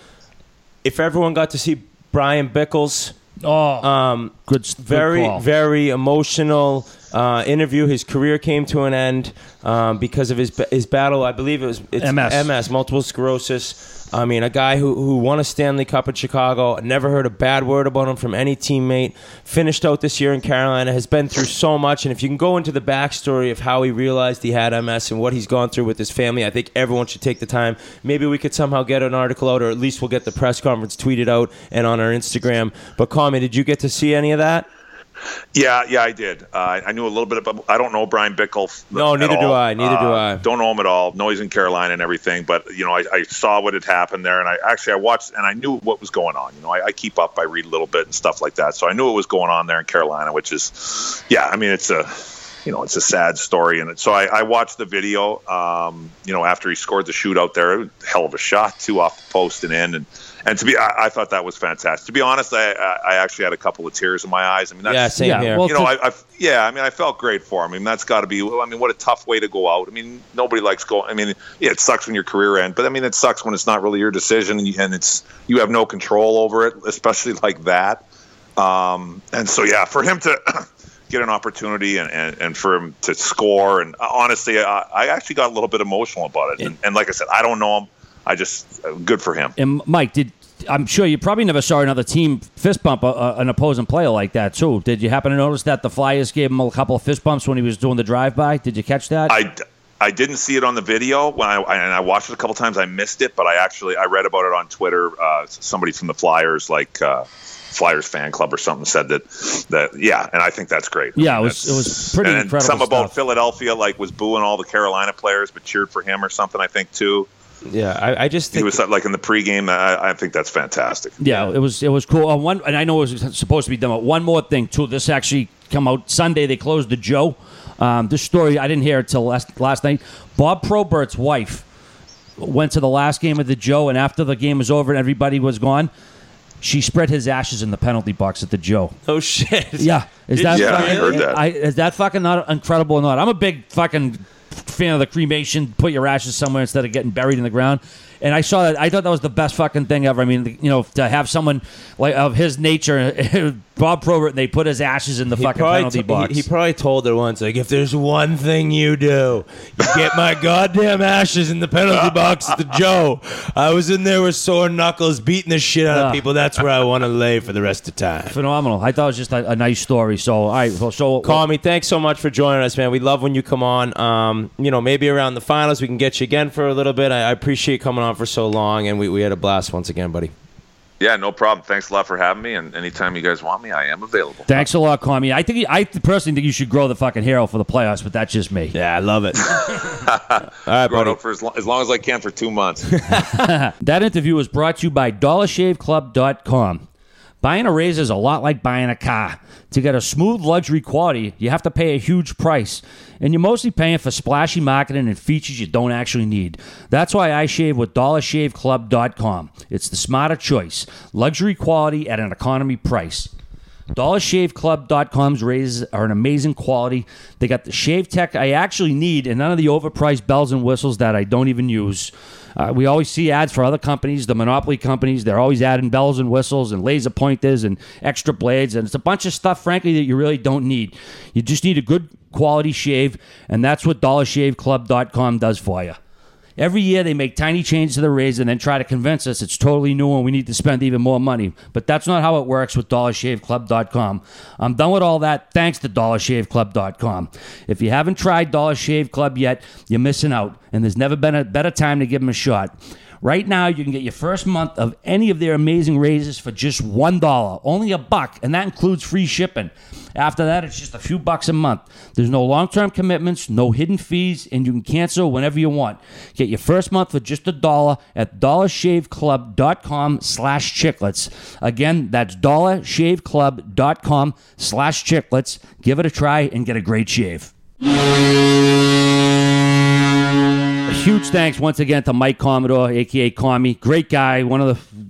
[SPEAKER 3] If everyone got to see Brian Bickles,
[SPEAKER 2] Oh,
[SPEAKER 3] um,
[SPEAKER 2] good, good
[SPEAKER 3] very,
[SPEAKER 2] call.
[SPEAKER 3] very emotional uh, interview. His career came to an end um, because of his his battle. I believe it was it's
[SPEAKER 2] M S.
[SPEAKER 3] M S, multiple sclerosis. I mean, a guy who, who won a Stanley Cup in Chicago. Never heard a bad word about him from any teammate. Finished out this year in Carolina. Has been through so much. And if you can go into the backstory of how he realized he had M S and what he's gone through with his family, I think everyone should take the time. Maybe we could somehow get an article out, or at least we'll get the press conference tweeted out and on our Instagram. But Kwame, did you get to see any of that?
[SPEAKER 4] Yeah, yeah, I did. Uh, I knew a little bit about. I don't know Brian Bickle.
[SPEAKER 3] No,
[SPEAKER 4] at
[SPEAKER 3] neither do
[SPEAKER 4] all.
[SPEAKER 3] I, neither do
[SPEAKER 4] Uh,
[SPEAKER 3] I.
[SPEAKER 4] Don't know him at all. Know he's in Carolina and everything, but you know, I, I saw what had happened there, and I actually I watched and I knew what was going on. You know, I, I keep up. I read a little bit and stuff like that, so I knew what was going on there in Carolina, which is, yeah, I mean, it's a. You know, it's a sad story, and it, so I, I watched the video. Um, you know, after he scored the shootout there, hell of a shot, two off the post and in, and and to be, I, I thought that was fantastic. To be honest, I, I I actually had a couple of tears in my eyes. I mean, that's,
[SPEAKER 3] Yeah, same
[SPEAKER 2] Yeah,
[SPEAKER 3] here.
[SPEAKER 2] well,
[SPEAKER 4] you know,
[SPEAKER 2] to-
[SPEAKER 4] I, I yeah, I mean, I felt great for him. I mean, that's got to be. I mean, what a tough way to go out. I mean, nobody likes going. I mean, yeah, it sucks when your career ends, but I mean, it sucks when it's not really your decision and, you, and it's you have no control over it, especially like that. Um, and so, yeah, for him to get an opportunity and, and, and for him to score, and uh, honestly, I, I actually got a little bit emotional about it. And, and like I said, I don't know him. I just uh, good for him.
[SPEAKER 2] And Mike, did I'm sure you probably never saw another team fist bump a, a, an opposing player like that too. Did you happen to notice that the Flyers gave him a couple of fist bumps when he was doing the drive-by? Did you catch that?
[SPEAKER 4] I, I didn't see it on the video when I and I watched it a couple times. I missed it, but I actually I read about it on Twitter. Uh, somebody from the Flyers, like uh, Flyers fan club or something, said that that yeah, and I think that's great.
[SPEAKER 2] Yeah,
[SPEAKER 4] I mean,
[SPEAKER 2] it was-
[SPEAKER 4] that's-
[SPEAKER 2] it was pretty
[SPEAKER 4] and
[SPEAKER 2] incredible
[SPEAKER 4] Some about
[SPEAKER 2] stuff.
[SPEAKER 4] Philadelphia, like was booing all the Carolina players, but cheered for him or something. I think too.
[SPEAKER 3] Yeah, I, I just think
[SPEAKER 4] he was like in the pregame. I, I think that's fantastic.
[SPEAKER 2] Yeah, it was it was cool. Uh, one, and I know it was supposed to be done. But one more thing too. This actually come out Sunday. They closed the Joe. Um, this story I didn't hear it till last last night. Bob Probert's wife went to the last game of the Joe, and after the game was over and everybody was gone, she spread his ashes in the penalty box at the Joe.
[SPEAKER 3] Oh shit!
[SPEAKER 2] Yeah, is that
[SPEAKER 4] yeah,
[SPEAKER 2] fucking,
[SPEAKER 4] I heard that.
[SPEAKER 2] I, is that fucking not incredible or not? I'm a big fucking fan of the cremation. Put your ashes somewhere instead of getting buried in the ground. And I saw that. I thought that was the best fucking thing ever. I mean, you know, to have someone like of his nature, Bob Probert, and they put his ashes in the
[SPEAKER 3] He
[SPEAKER 2] fucking
[SPEAKER 3] probably
[SPEAKER 2] penalty
[SPEAKER 3] t-
[SPEAKER 2] box.
[SPEAKER 3] He, he probably told her once, like, if there's one thing you do, you get my goddamn ashes in the penalty box at the Joe. I was in there with sore knuckles, beating the shit out
[SPEAKER 2] Yeah.
[SPEAKER 3] of people. That's where I want to lay for the rest of the time.
[SPEAKER 2] Phenomenal. I thought it was just a, a nice story. So, all right. Well, so
[SPEAKER 3] Call me. Thanks so much for joining us, man. We love when you come on. Um, you know, maybe around the finals we can get you again for a little bit. I, I appreciate you coming on for so long, and we, we had a blast once again, buddy.
[SPEAKER 4] Yeah, no problem. Thanks a lot for having me. And anytime you guys want me, I am available.
[SPEAKER 2] Thanks a lot, Kwame. I think I personally think you should grow the fucking hair out for the playoffs, but that's just me.
[SPEAKER 3] Yeah, I love it. All right,
[SPEAKER 4] Growing
[SPEAKER 3] buddy.
[SPEAKER 4] up for as long, as long as I can for two months.
[SPEAKER 2] That interview was brought to you by dollar shave club dot com. Buying a razor is a lot like buying a car. To get a smooth luxury quality, you have to pay a huge price. And you're mostly paying for splashy marketing and features you don't actually need. That's why I shave with dollar shave club dot com. It's the smarter choice. Luxury quality at an economy price. dollar shave club dot com's razors are an amazing quality. They got the shave tech I actually need and none of the overpriced bells and whistles that I don't even use. Uh, we always see ads for other companies, the monopoly companies. They're always adding bells and whistles and laser pointers and extra blades. And it's a bunch of stuff, frankly, that you really don't need. You just need a good quality shave, and that's what dollar shave club dot com does for you. Every year they make tiny changes to the razor and then try to convince us it's totally new and we need to spend even more money. But that's not how it works with dollar shave club dot com. I'm done with all that thanks to dollar shave club dot com. If you haven't tried Dollar Shave Club yet, you're missing out. And there's never been a better time to give them a shot. Right now, you can get your first month of any of their amazing razors for just one dollar. Only a buck, and that includes free shipping. After that, it's just a few bucks a month. There's no long-term commitments, no hidden fees, and you can cancel whenever you want. Get your first month for just a dollar at dollar shave club dot com slash chicklets. Again, that's dollar shave club dot com slash chicklets. Give it a try and get a great shave. A huge thanks once again to Mike Commodore, a k a. Commie. Great guy, one of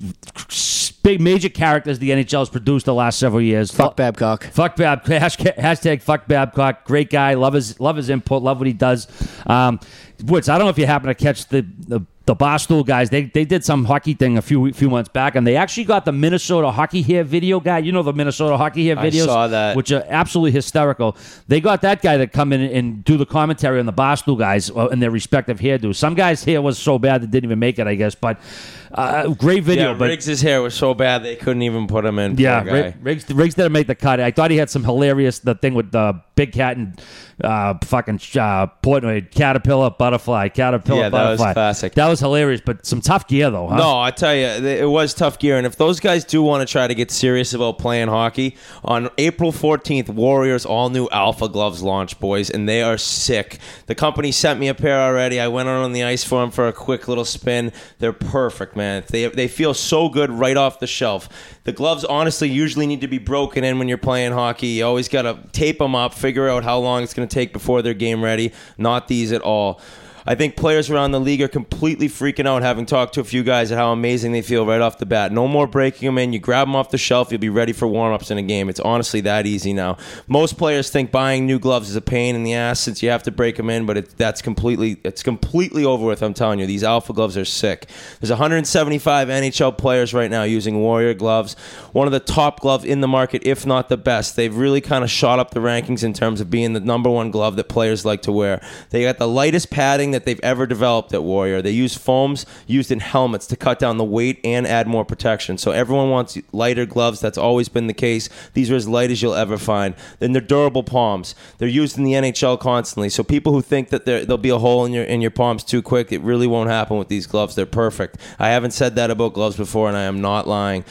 [SPEAKER 2] the big major characters the N H L has produced the last several years.
[SPEAKER 1] Fuck Babcock.
[SPEAKER 2] Fuck Babcock. Hashtag, hashtag fuck Babcock. Great guy. Love his love his input. Love what he does. Um, Woods, I don't know if you happen to catch the the, the Barstool guys. They they did some hockey thing a few few months back, and they actually got the Minnesota Hockey Hair video guy. You know the Minnesota Hockey Hair videos?
[SPEAKER 3] I saw that.
[SPEAKER 2] Which are absolutely hysterical. They got that guy to come in and do the commentary on the Barstool guys in their respective hairdos. Some guys' hair was so bad that didn't even make it, I guess. But uh, great video.
[SPEAKER 3] Yeah,
[SPEAKER 2] but
[SPEAKER 3] Riggs' hair was so bad they couldn't even put him in.
[SPEAKER 2] yeah,
[SPEAKER 3] Poor guy.
[SPEAKER 2] Riggs, Riggs, Riggs didn't make the cut. I thought he had some hilarious, the thing with the big cat and uh, fucking uh, Portnoy, caterpillar, butterfly, caterpillar,
[SPEAKER 3] Yeah, that was
[SPEAKER 2] butterfly.
[SPEAKER 3] classic.
[SPEAKER 2] That was hilarious, but some tough gear, though, huh?
[SPEAKER 3] No, I tell you, it was tough gear. And if those guys do want to try to get serious about playing hockey, on April fourteenth, Warriors all new Alpha Gloves launch, boys, and they are sick. The company sent me a pair already. I went out on the ice for them for a quick little spin. They're perfect, man. They they feel so good right off the shelf. The gloves, honestly, usually need to be broken in when you're playing hockey. You always got to tape them up, figure out how long it's going to take before they're game ready. Not these at all. I think players around the league are completely freaking out, having talked to a few guys at how amazing they feel right off the bat. No more breaking them in. You grab them off the shelf, you'll be ready for warm-ups in a game. It's honestly that easy now. Most players think buying new gloves is a pain in the ass since you have to break them in, but it, that's completely it's completely over with, I'm telling you. These Alpha gloves are sick. There's one hundred seventy-five N H L players right now using Warrior gloves. One of the top gloves in the market, if not the best. They've really kind of shot up the rankings in terms of being the number one glove that players like to wear. They got the lightest padding that they've ever developed at Warrior. They use foams used in helmets to cut down the weight and add more protection. So everyone wants lighter gloves. That's always been the case. These are as light as you'll ever find. Then they're durable palms. They're used in the N H L constantly. So people who think that there, there'll be a hole in your in your palms too quick, it really won't happen with these gloves. They're perfect. I haven't said that about gloves before, and I am not lying.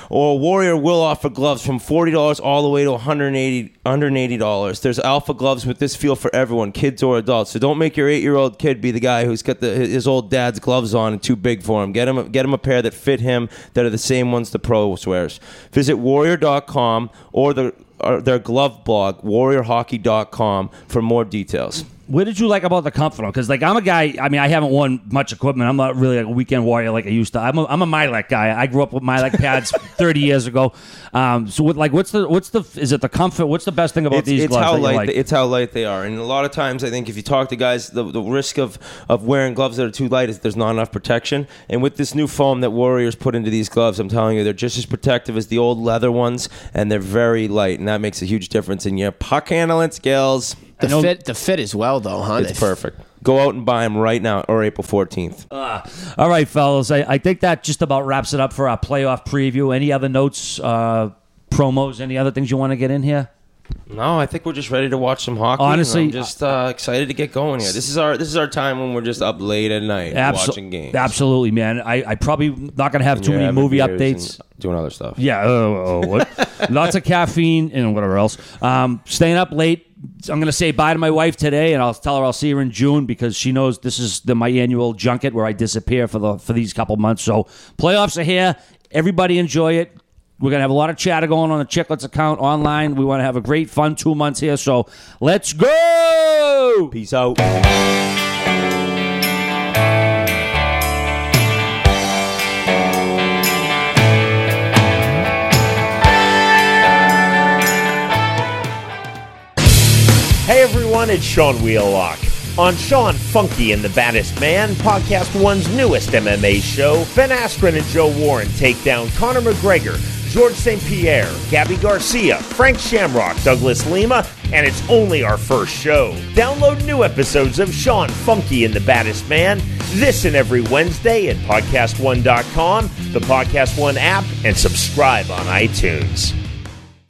[SPEAKER 3] Or Warrior will offer gloves from forty dollars all the way to one hundred eighty dollars. There's Alpha gloves with this feel for everyone, kids or adults. So don't make your eight-year-old kid be the guy who's got the, his old dad's gloves on and too big for him. Get him, get him a pair that fit him that are the same ones the pro wears. Visit warrior dot com or the or their glove blog, warrior hockey dot com, for more details.
[SPEAKER 2] What did you like about the Comforter? Because, like, I'm a guy, I mean, I haven't worn much equipment. I'm not really like a weekend warrior like I used to. I'm a, I'm a Milac guy. I grew up with Milac pads thirty years ago. Um, so, what, like, what's the, what's the, is it the comfort? What's the best thing about
[SPEAKER 3] it's,
[SPEAKER 2] these
[SPEAKER 3] it's
[SPEAKER 2] gloves
[SPEAKER 3] how
[SPEAKER 2] that you
[SPEAKER 3] light
[SPEAKER 2] like?
[SPEAKER 3] They, it's how light they are. And a lot of times, I think if you talk to guys, the, the risk of, of wearing gloves that are too light is there's not enough protection. And with this new foam that Warriors put into these gloves, I'm telling you, they're just as protective as the old leather ones, and they're very light. And that makes a huge difference in your puck handling skills.
[SPEAKER 1] The fit, the fit as well, though, huh?
[SPEAKER 3] It's perfect. Go out and buy them right now, or April fourteenth.
[SPEAKER 2] Uh, all right, fellas. I, I think that just about wraps it up for our playoff preview. Any other notes, uh, promos, any other things you want to get in here?
[SPEAKER 3] No, I think we're just ready to watch some hockey.
[SPEAKER 2] Honestly,
[SPEAKER 3] I'm just uh, excited to get going here. This is our this is our time when we're just up late at night
[SPEAKER 2] Abso-
[SPEAKER 3] watching games.
[SPEAKER 2] Absolutely, man. I, I probably not going to have too
[SPEAKER 3] Yeah,
[SPEAKER 2] many
[SPEAKER 3] having
[SPEAKER 2] movie
[SPEAKER 3] beers
[SPEAKER 2] updates.
[SPEAKER 3] and doing other stuff.
[SPEAKER 2] Yeah, oh, oh, what? Lots of caffeine and whatever else. Um, staying up late. I'm going to say bye to my wife today, and I'll tell her I'll see her in June because she knows this is the, my annual junket where I disappear for the for these couple months. So playoffs are here. Everybody enjoy it. We're going to have a lot of chatter going on the Chicklets account online. We want to have a great, fun two months here. So let's go!
[SPEAKER 3] Peace out.
[SPEAKER 5] Hey everyone, it's Sean Wheelock. On Sean Funky and the Baddest Man, Podcast One's newest M M A show, Ben Askren and Joe Warren take down Conor McGregor, George Saint Pierre, Gabby Garcia, Frank Shamrock, Douglas Lima, and it's only our first show. Download new episodes of Sean Funky and the Baddest Man this and every Wednesday at podcast one dot com, the Podcast One app, and subscribe on iTunes.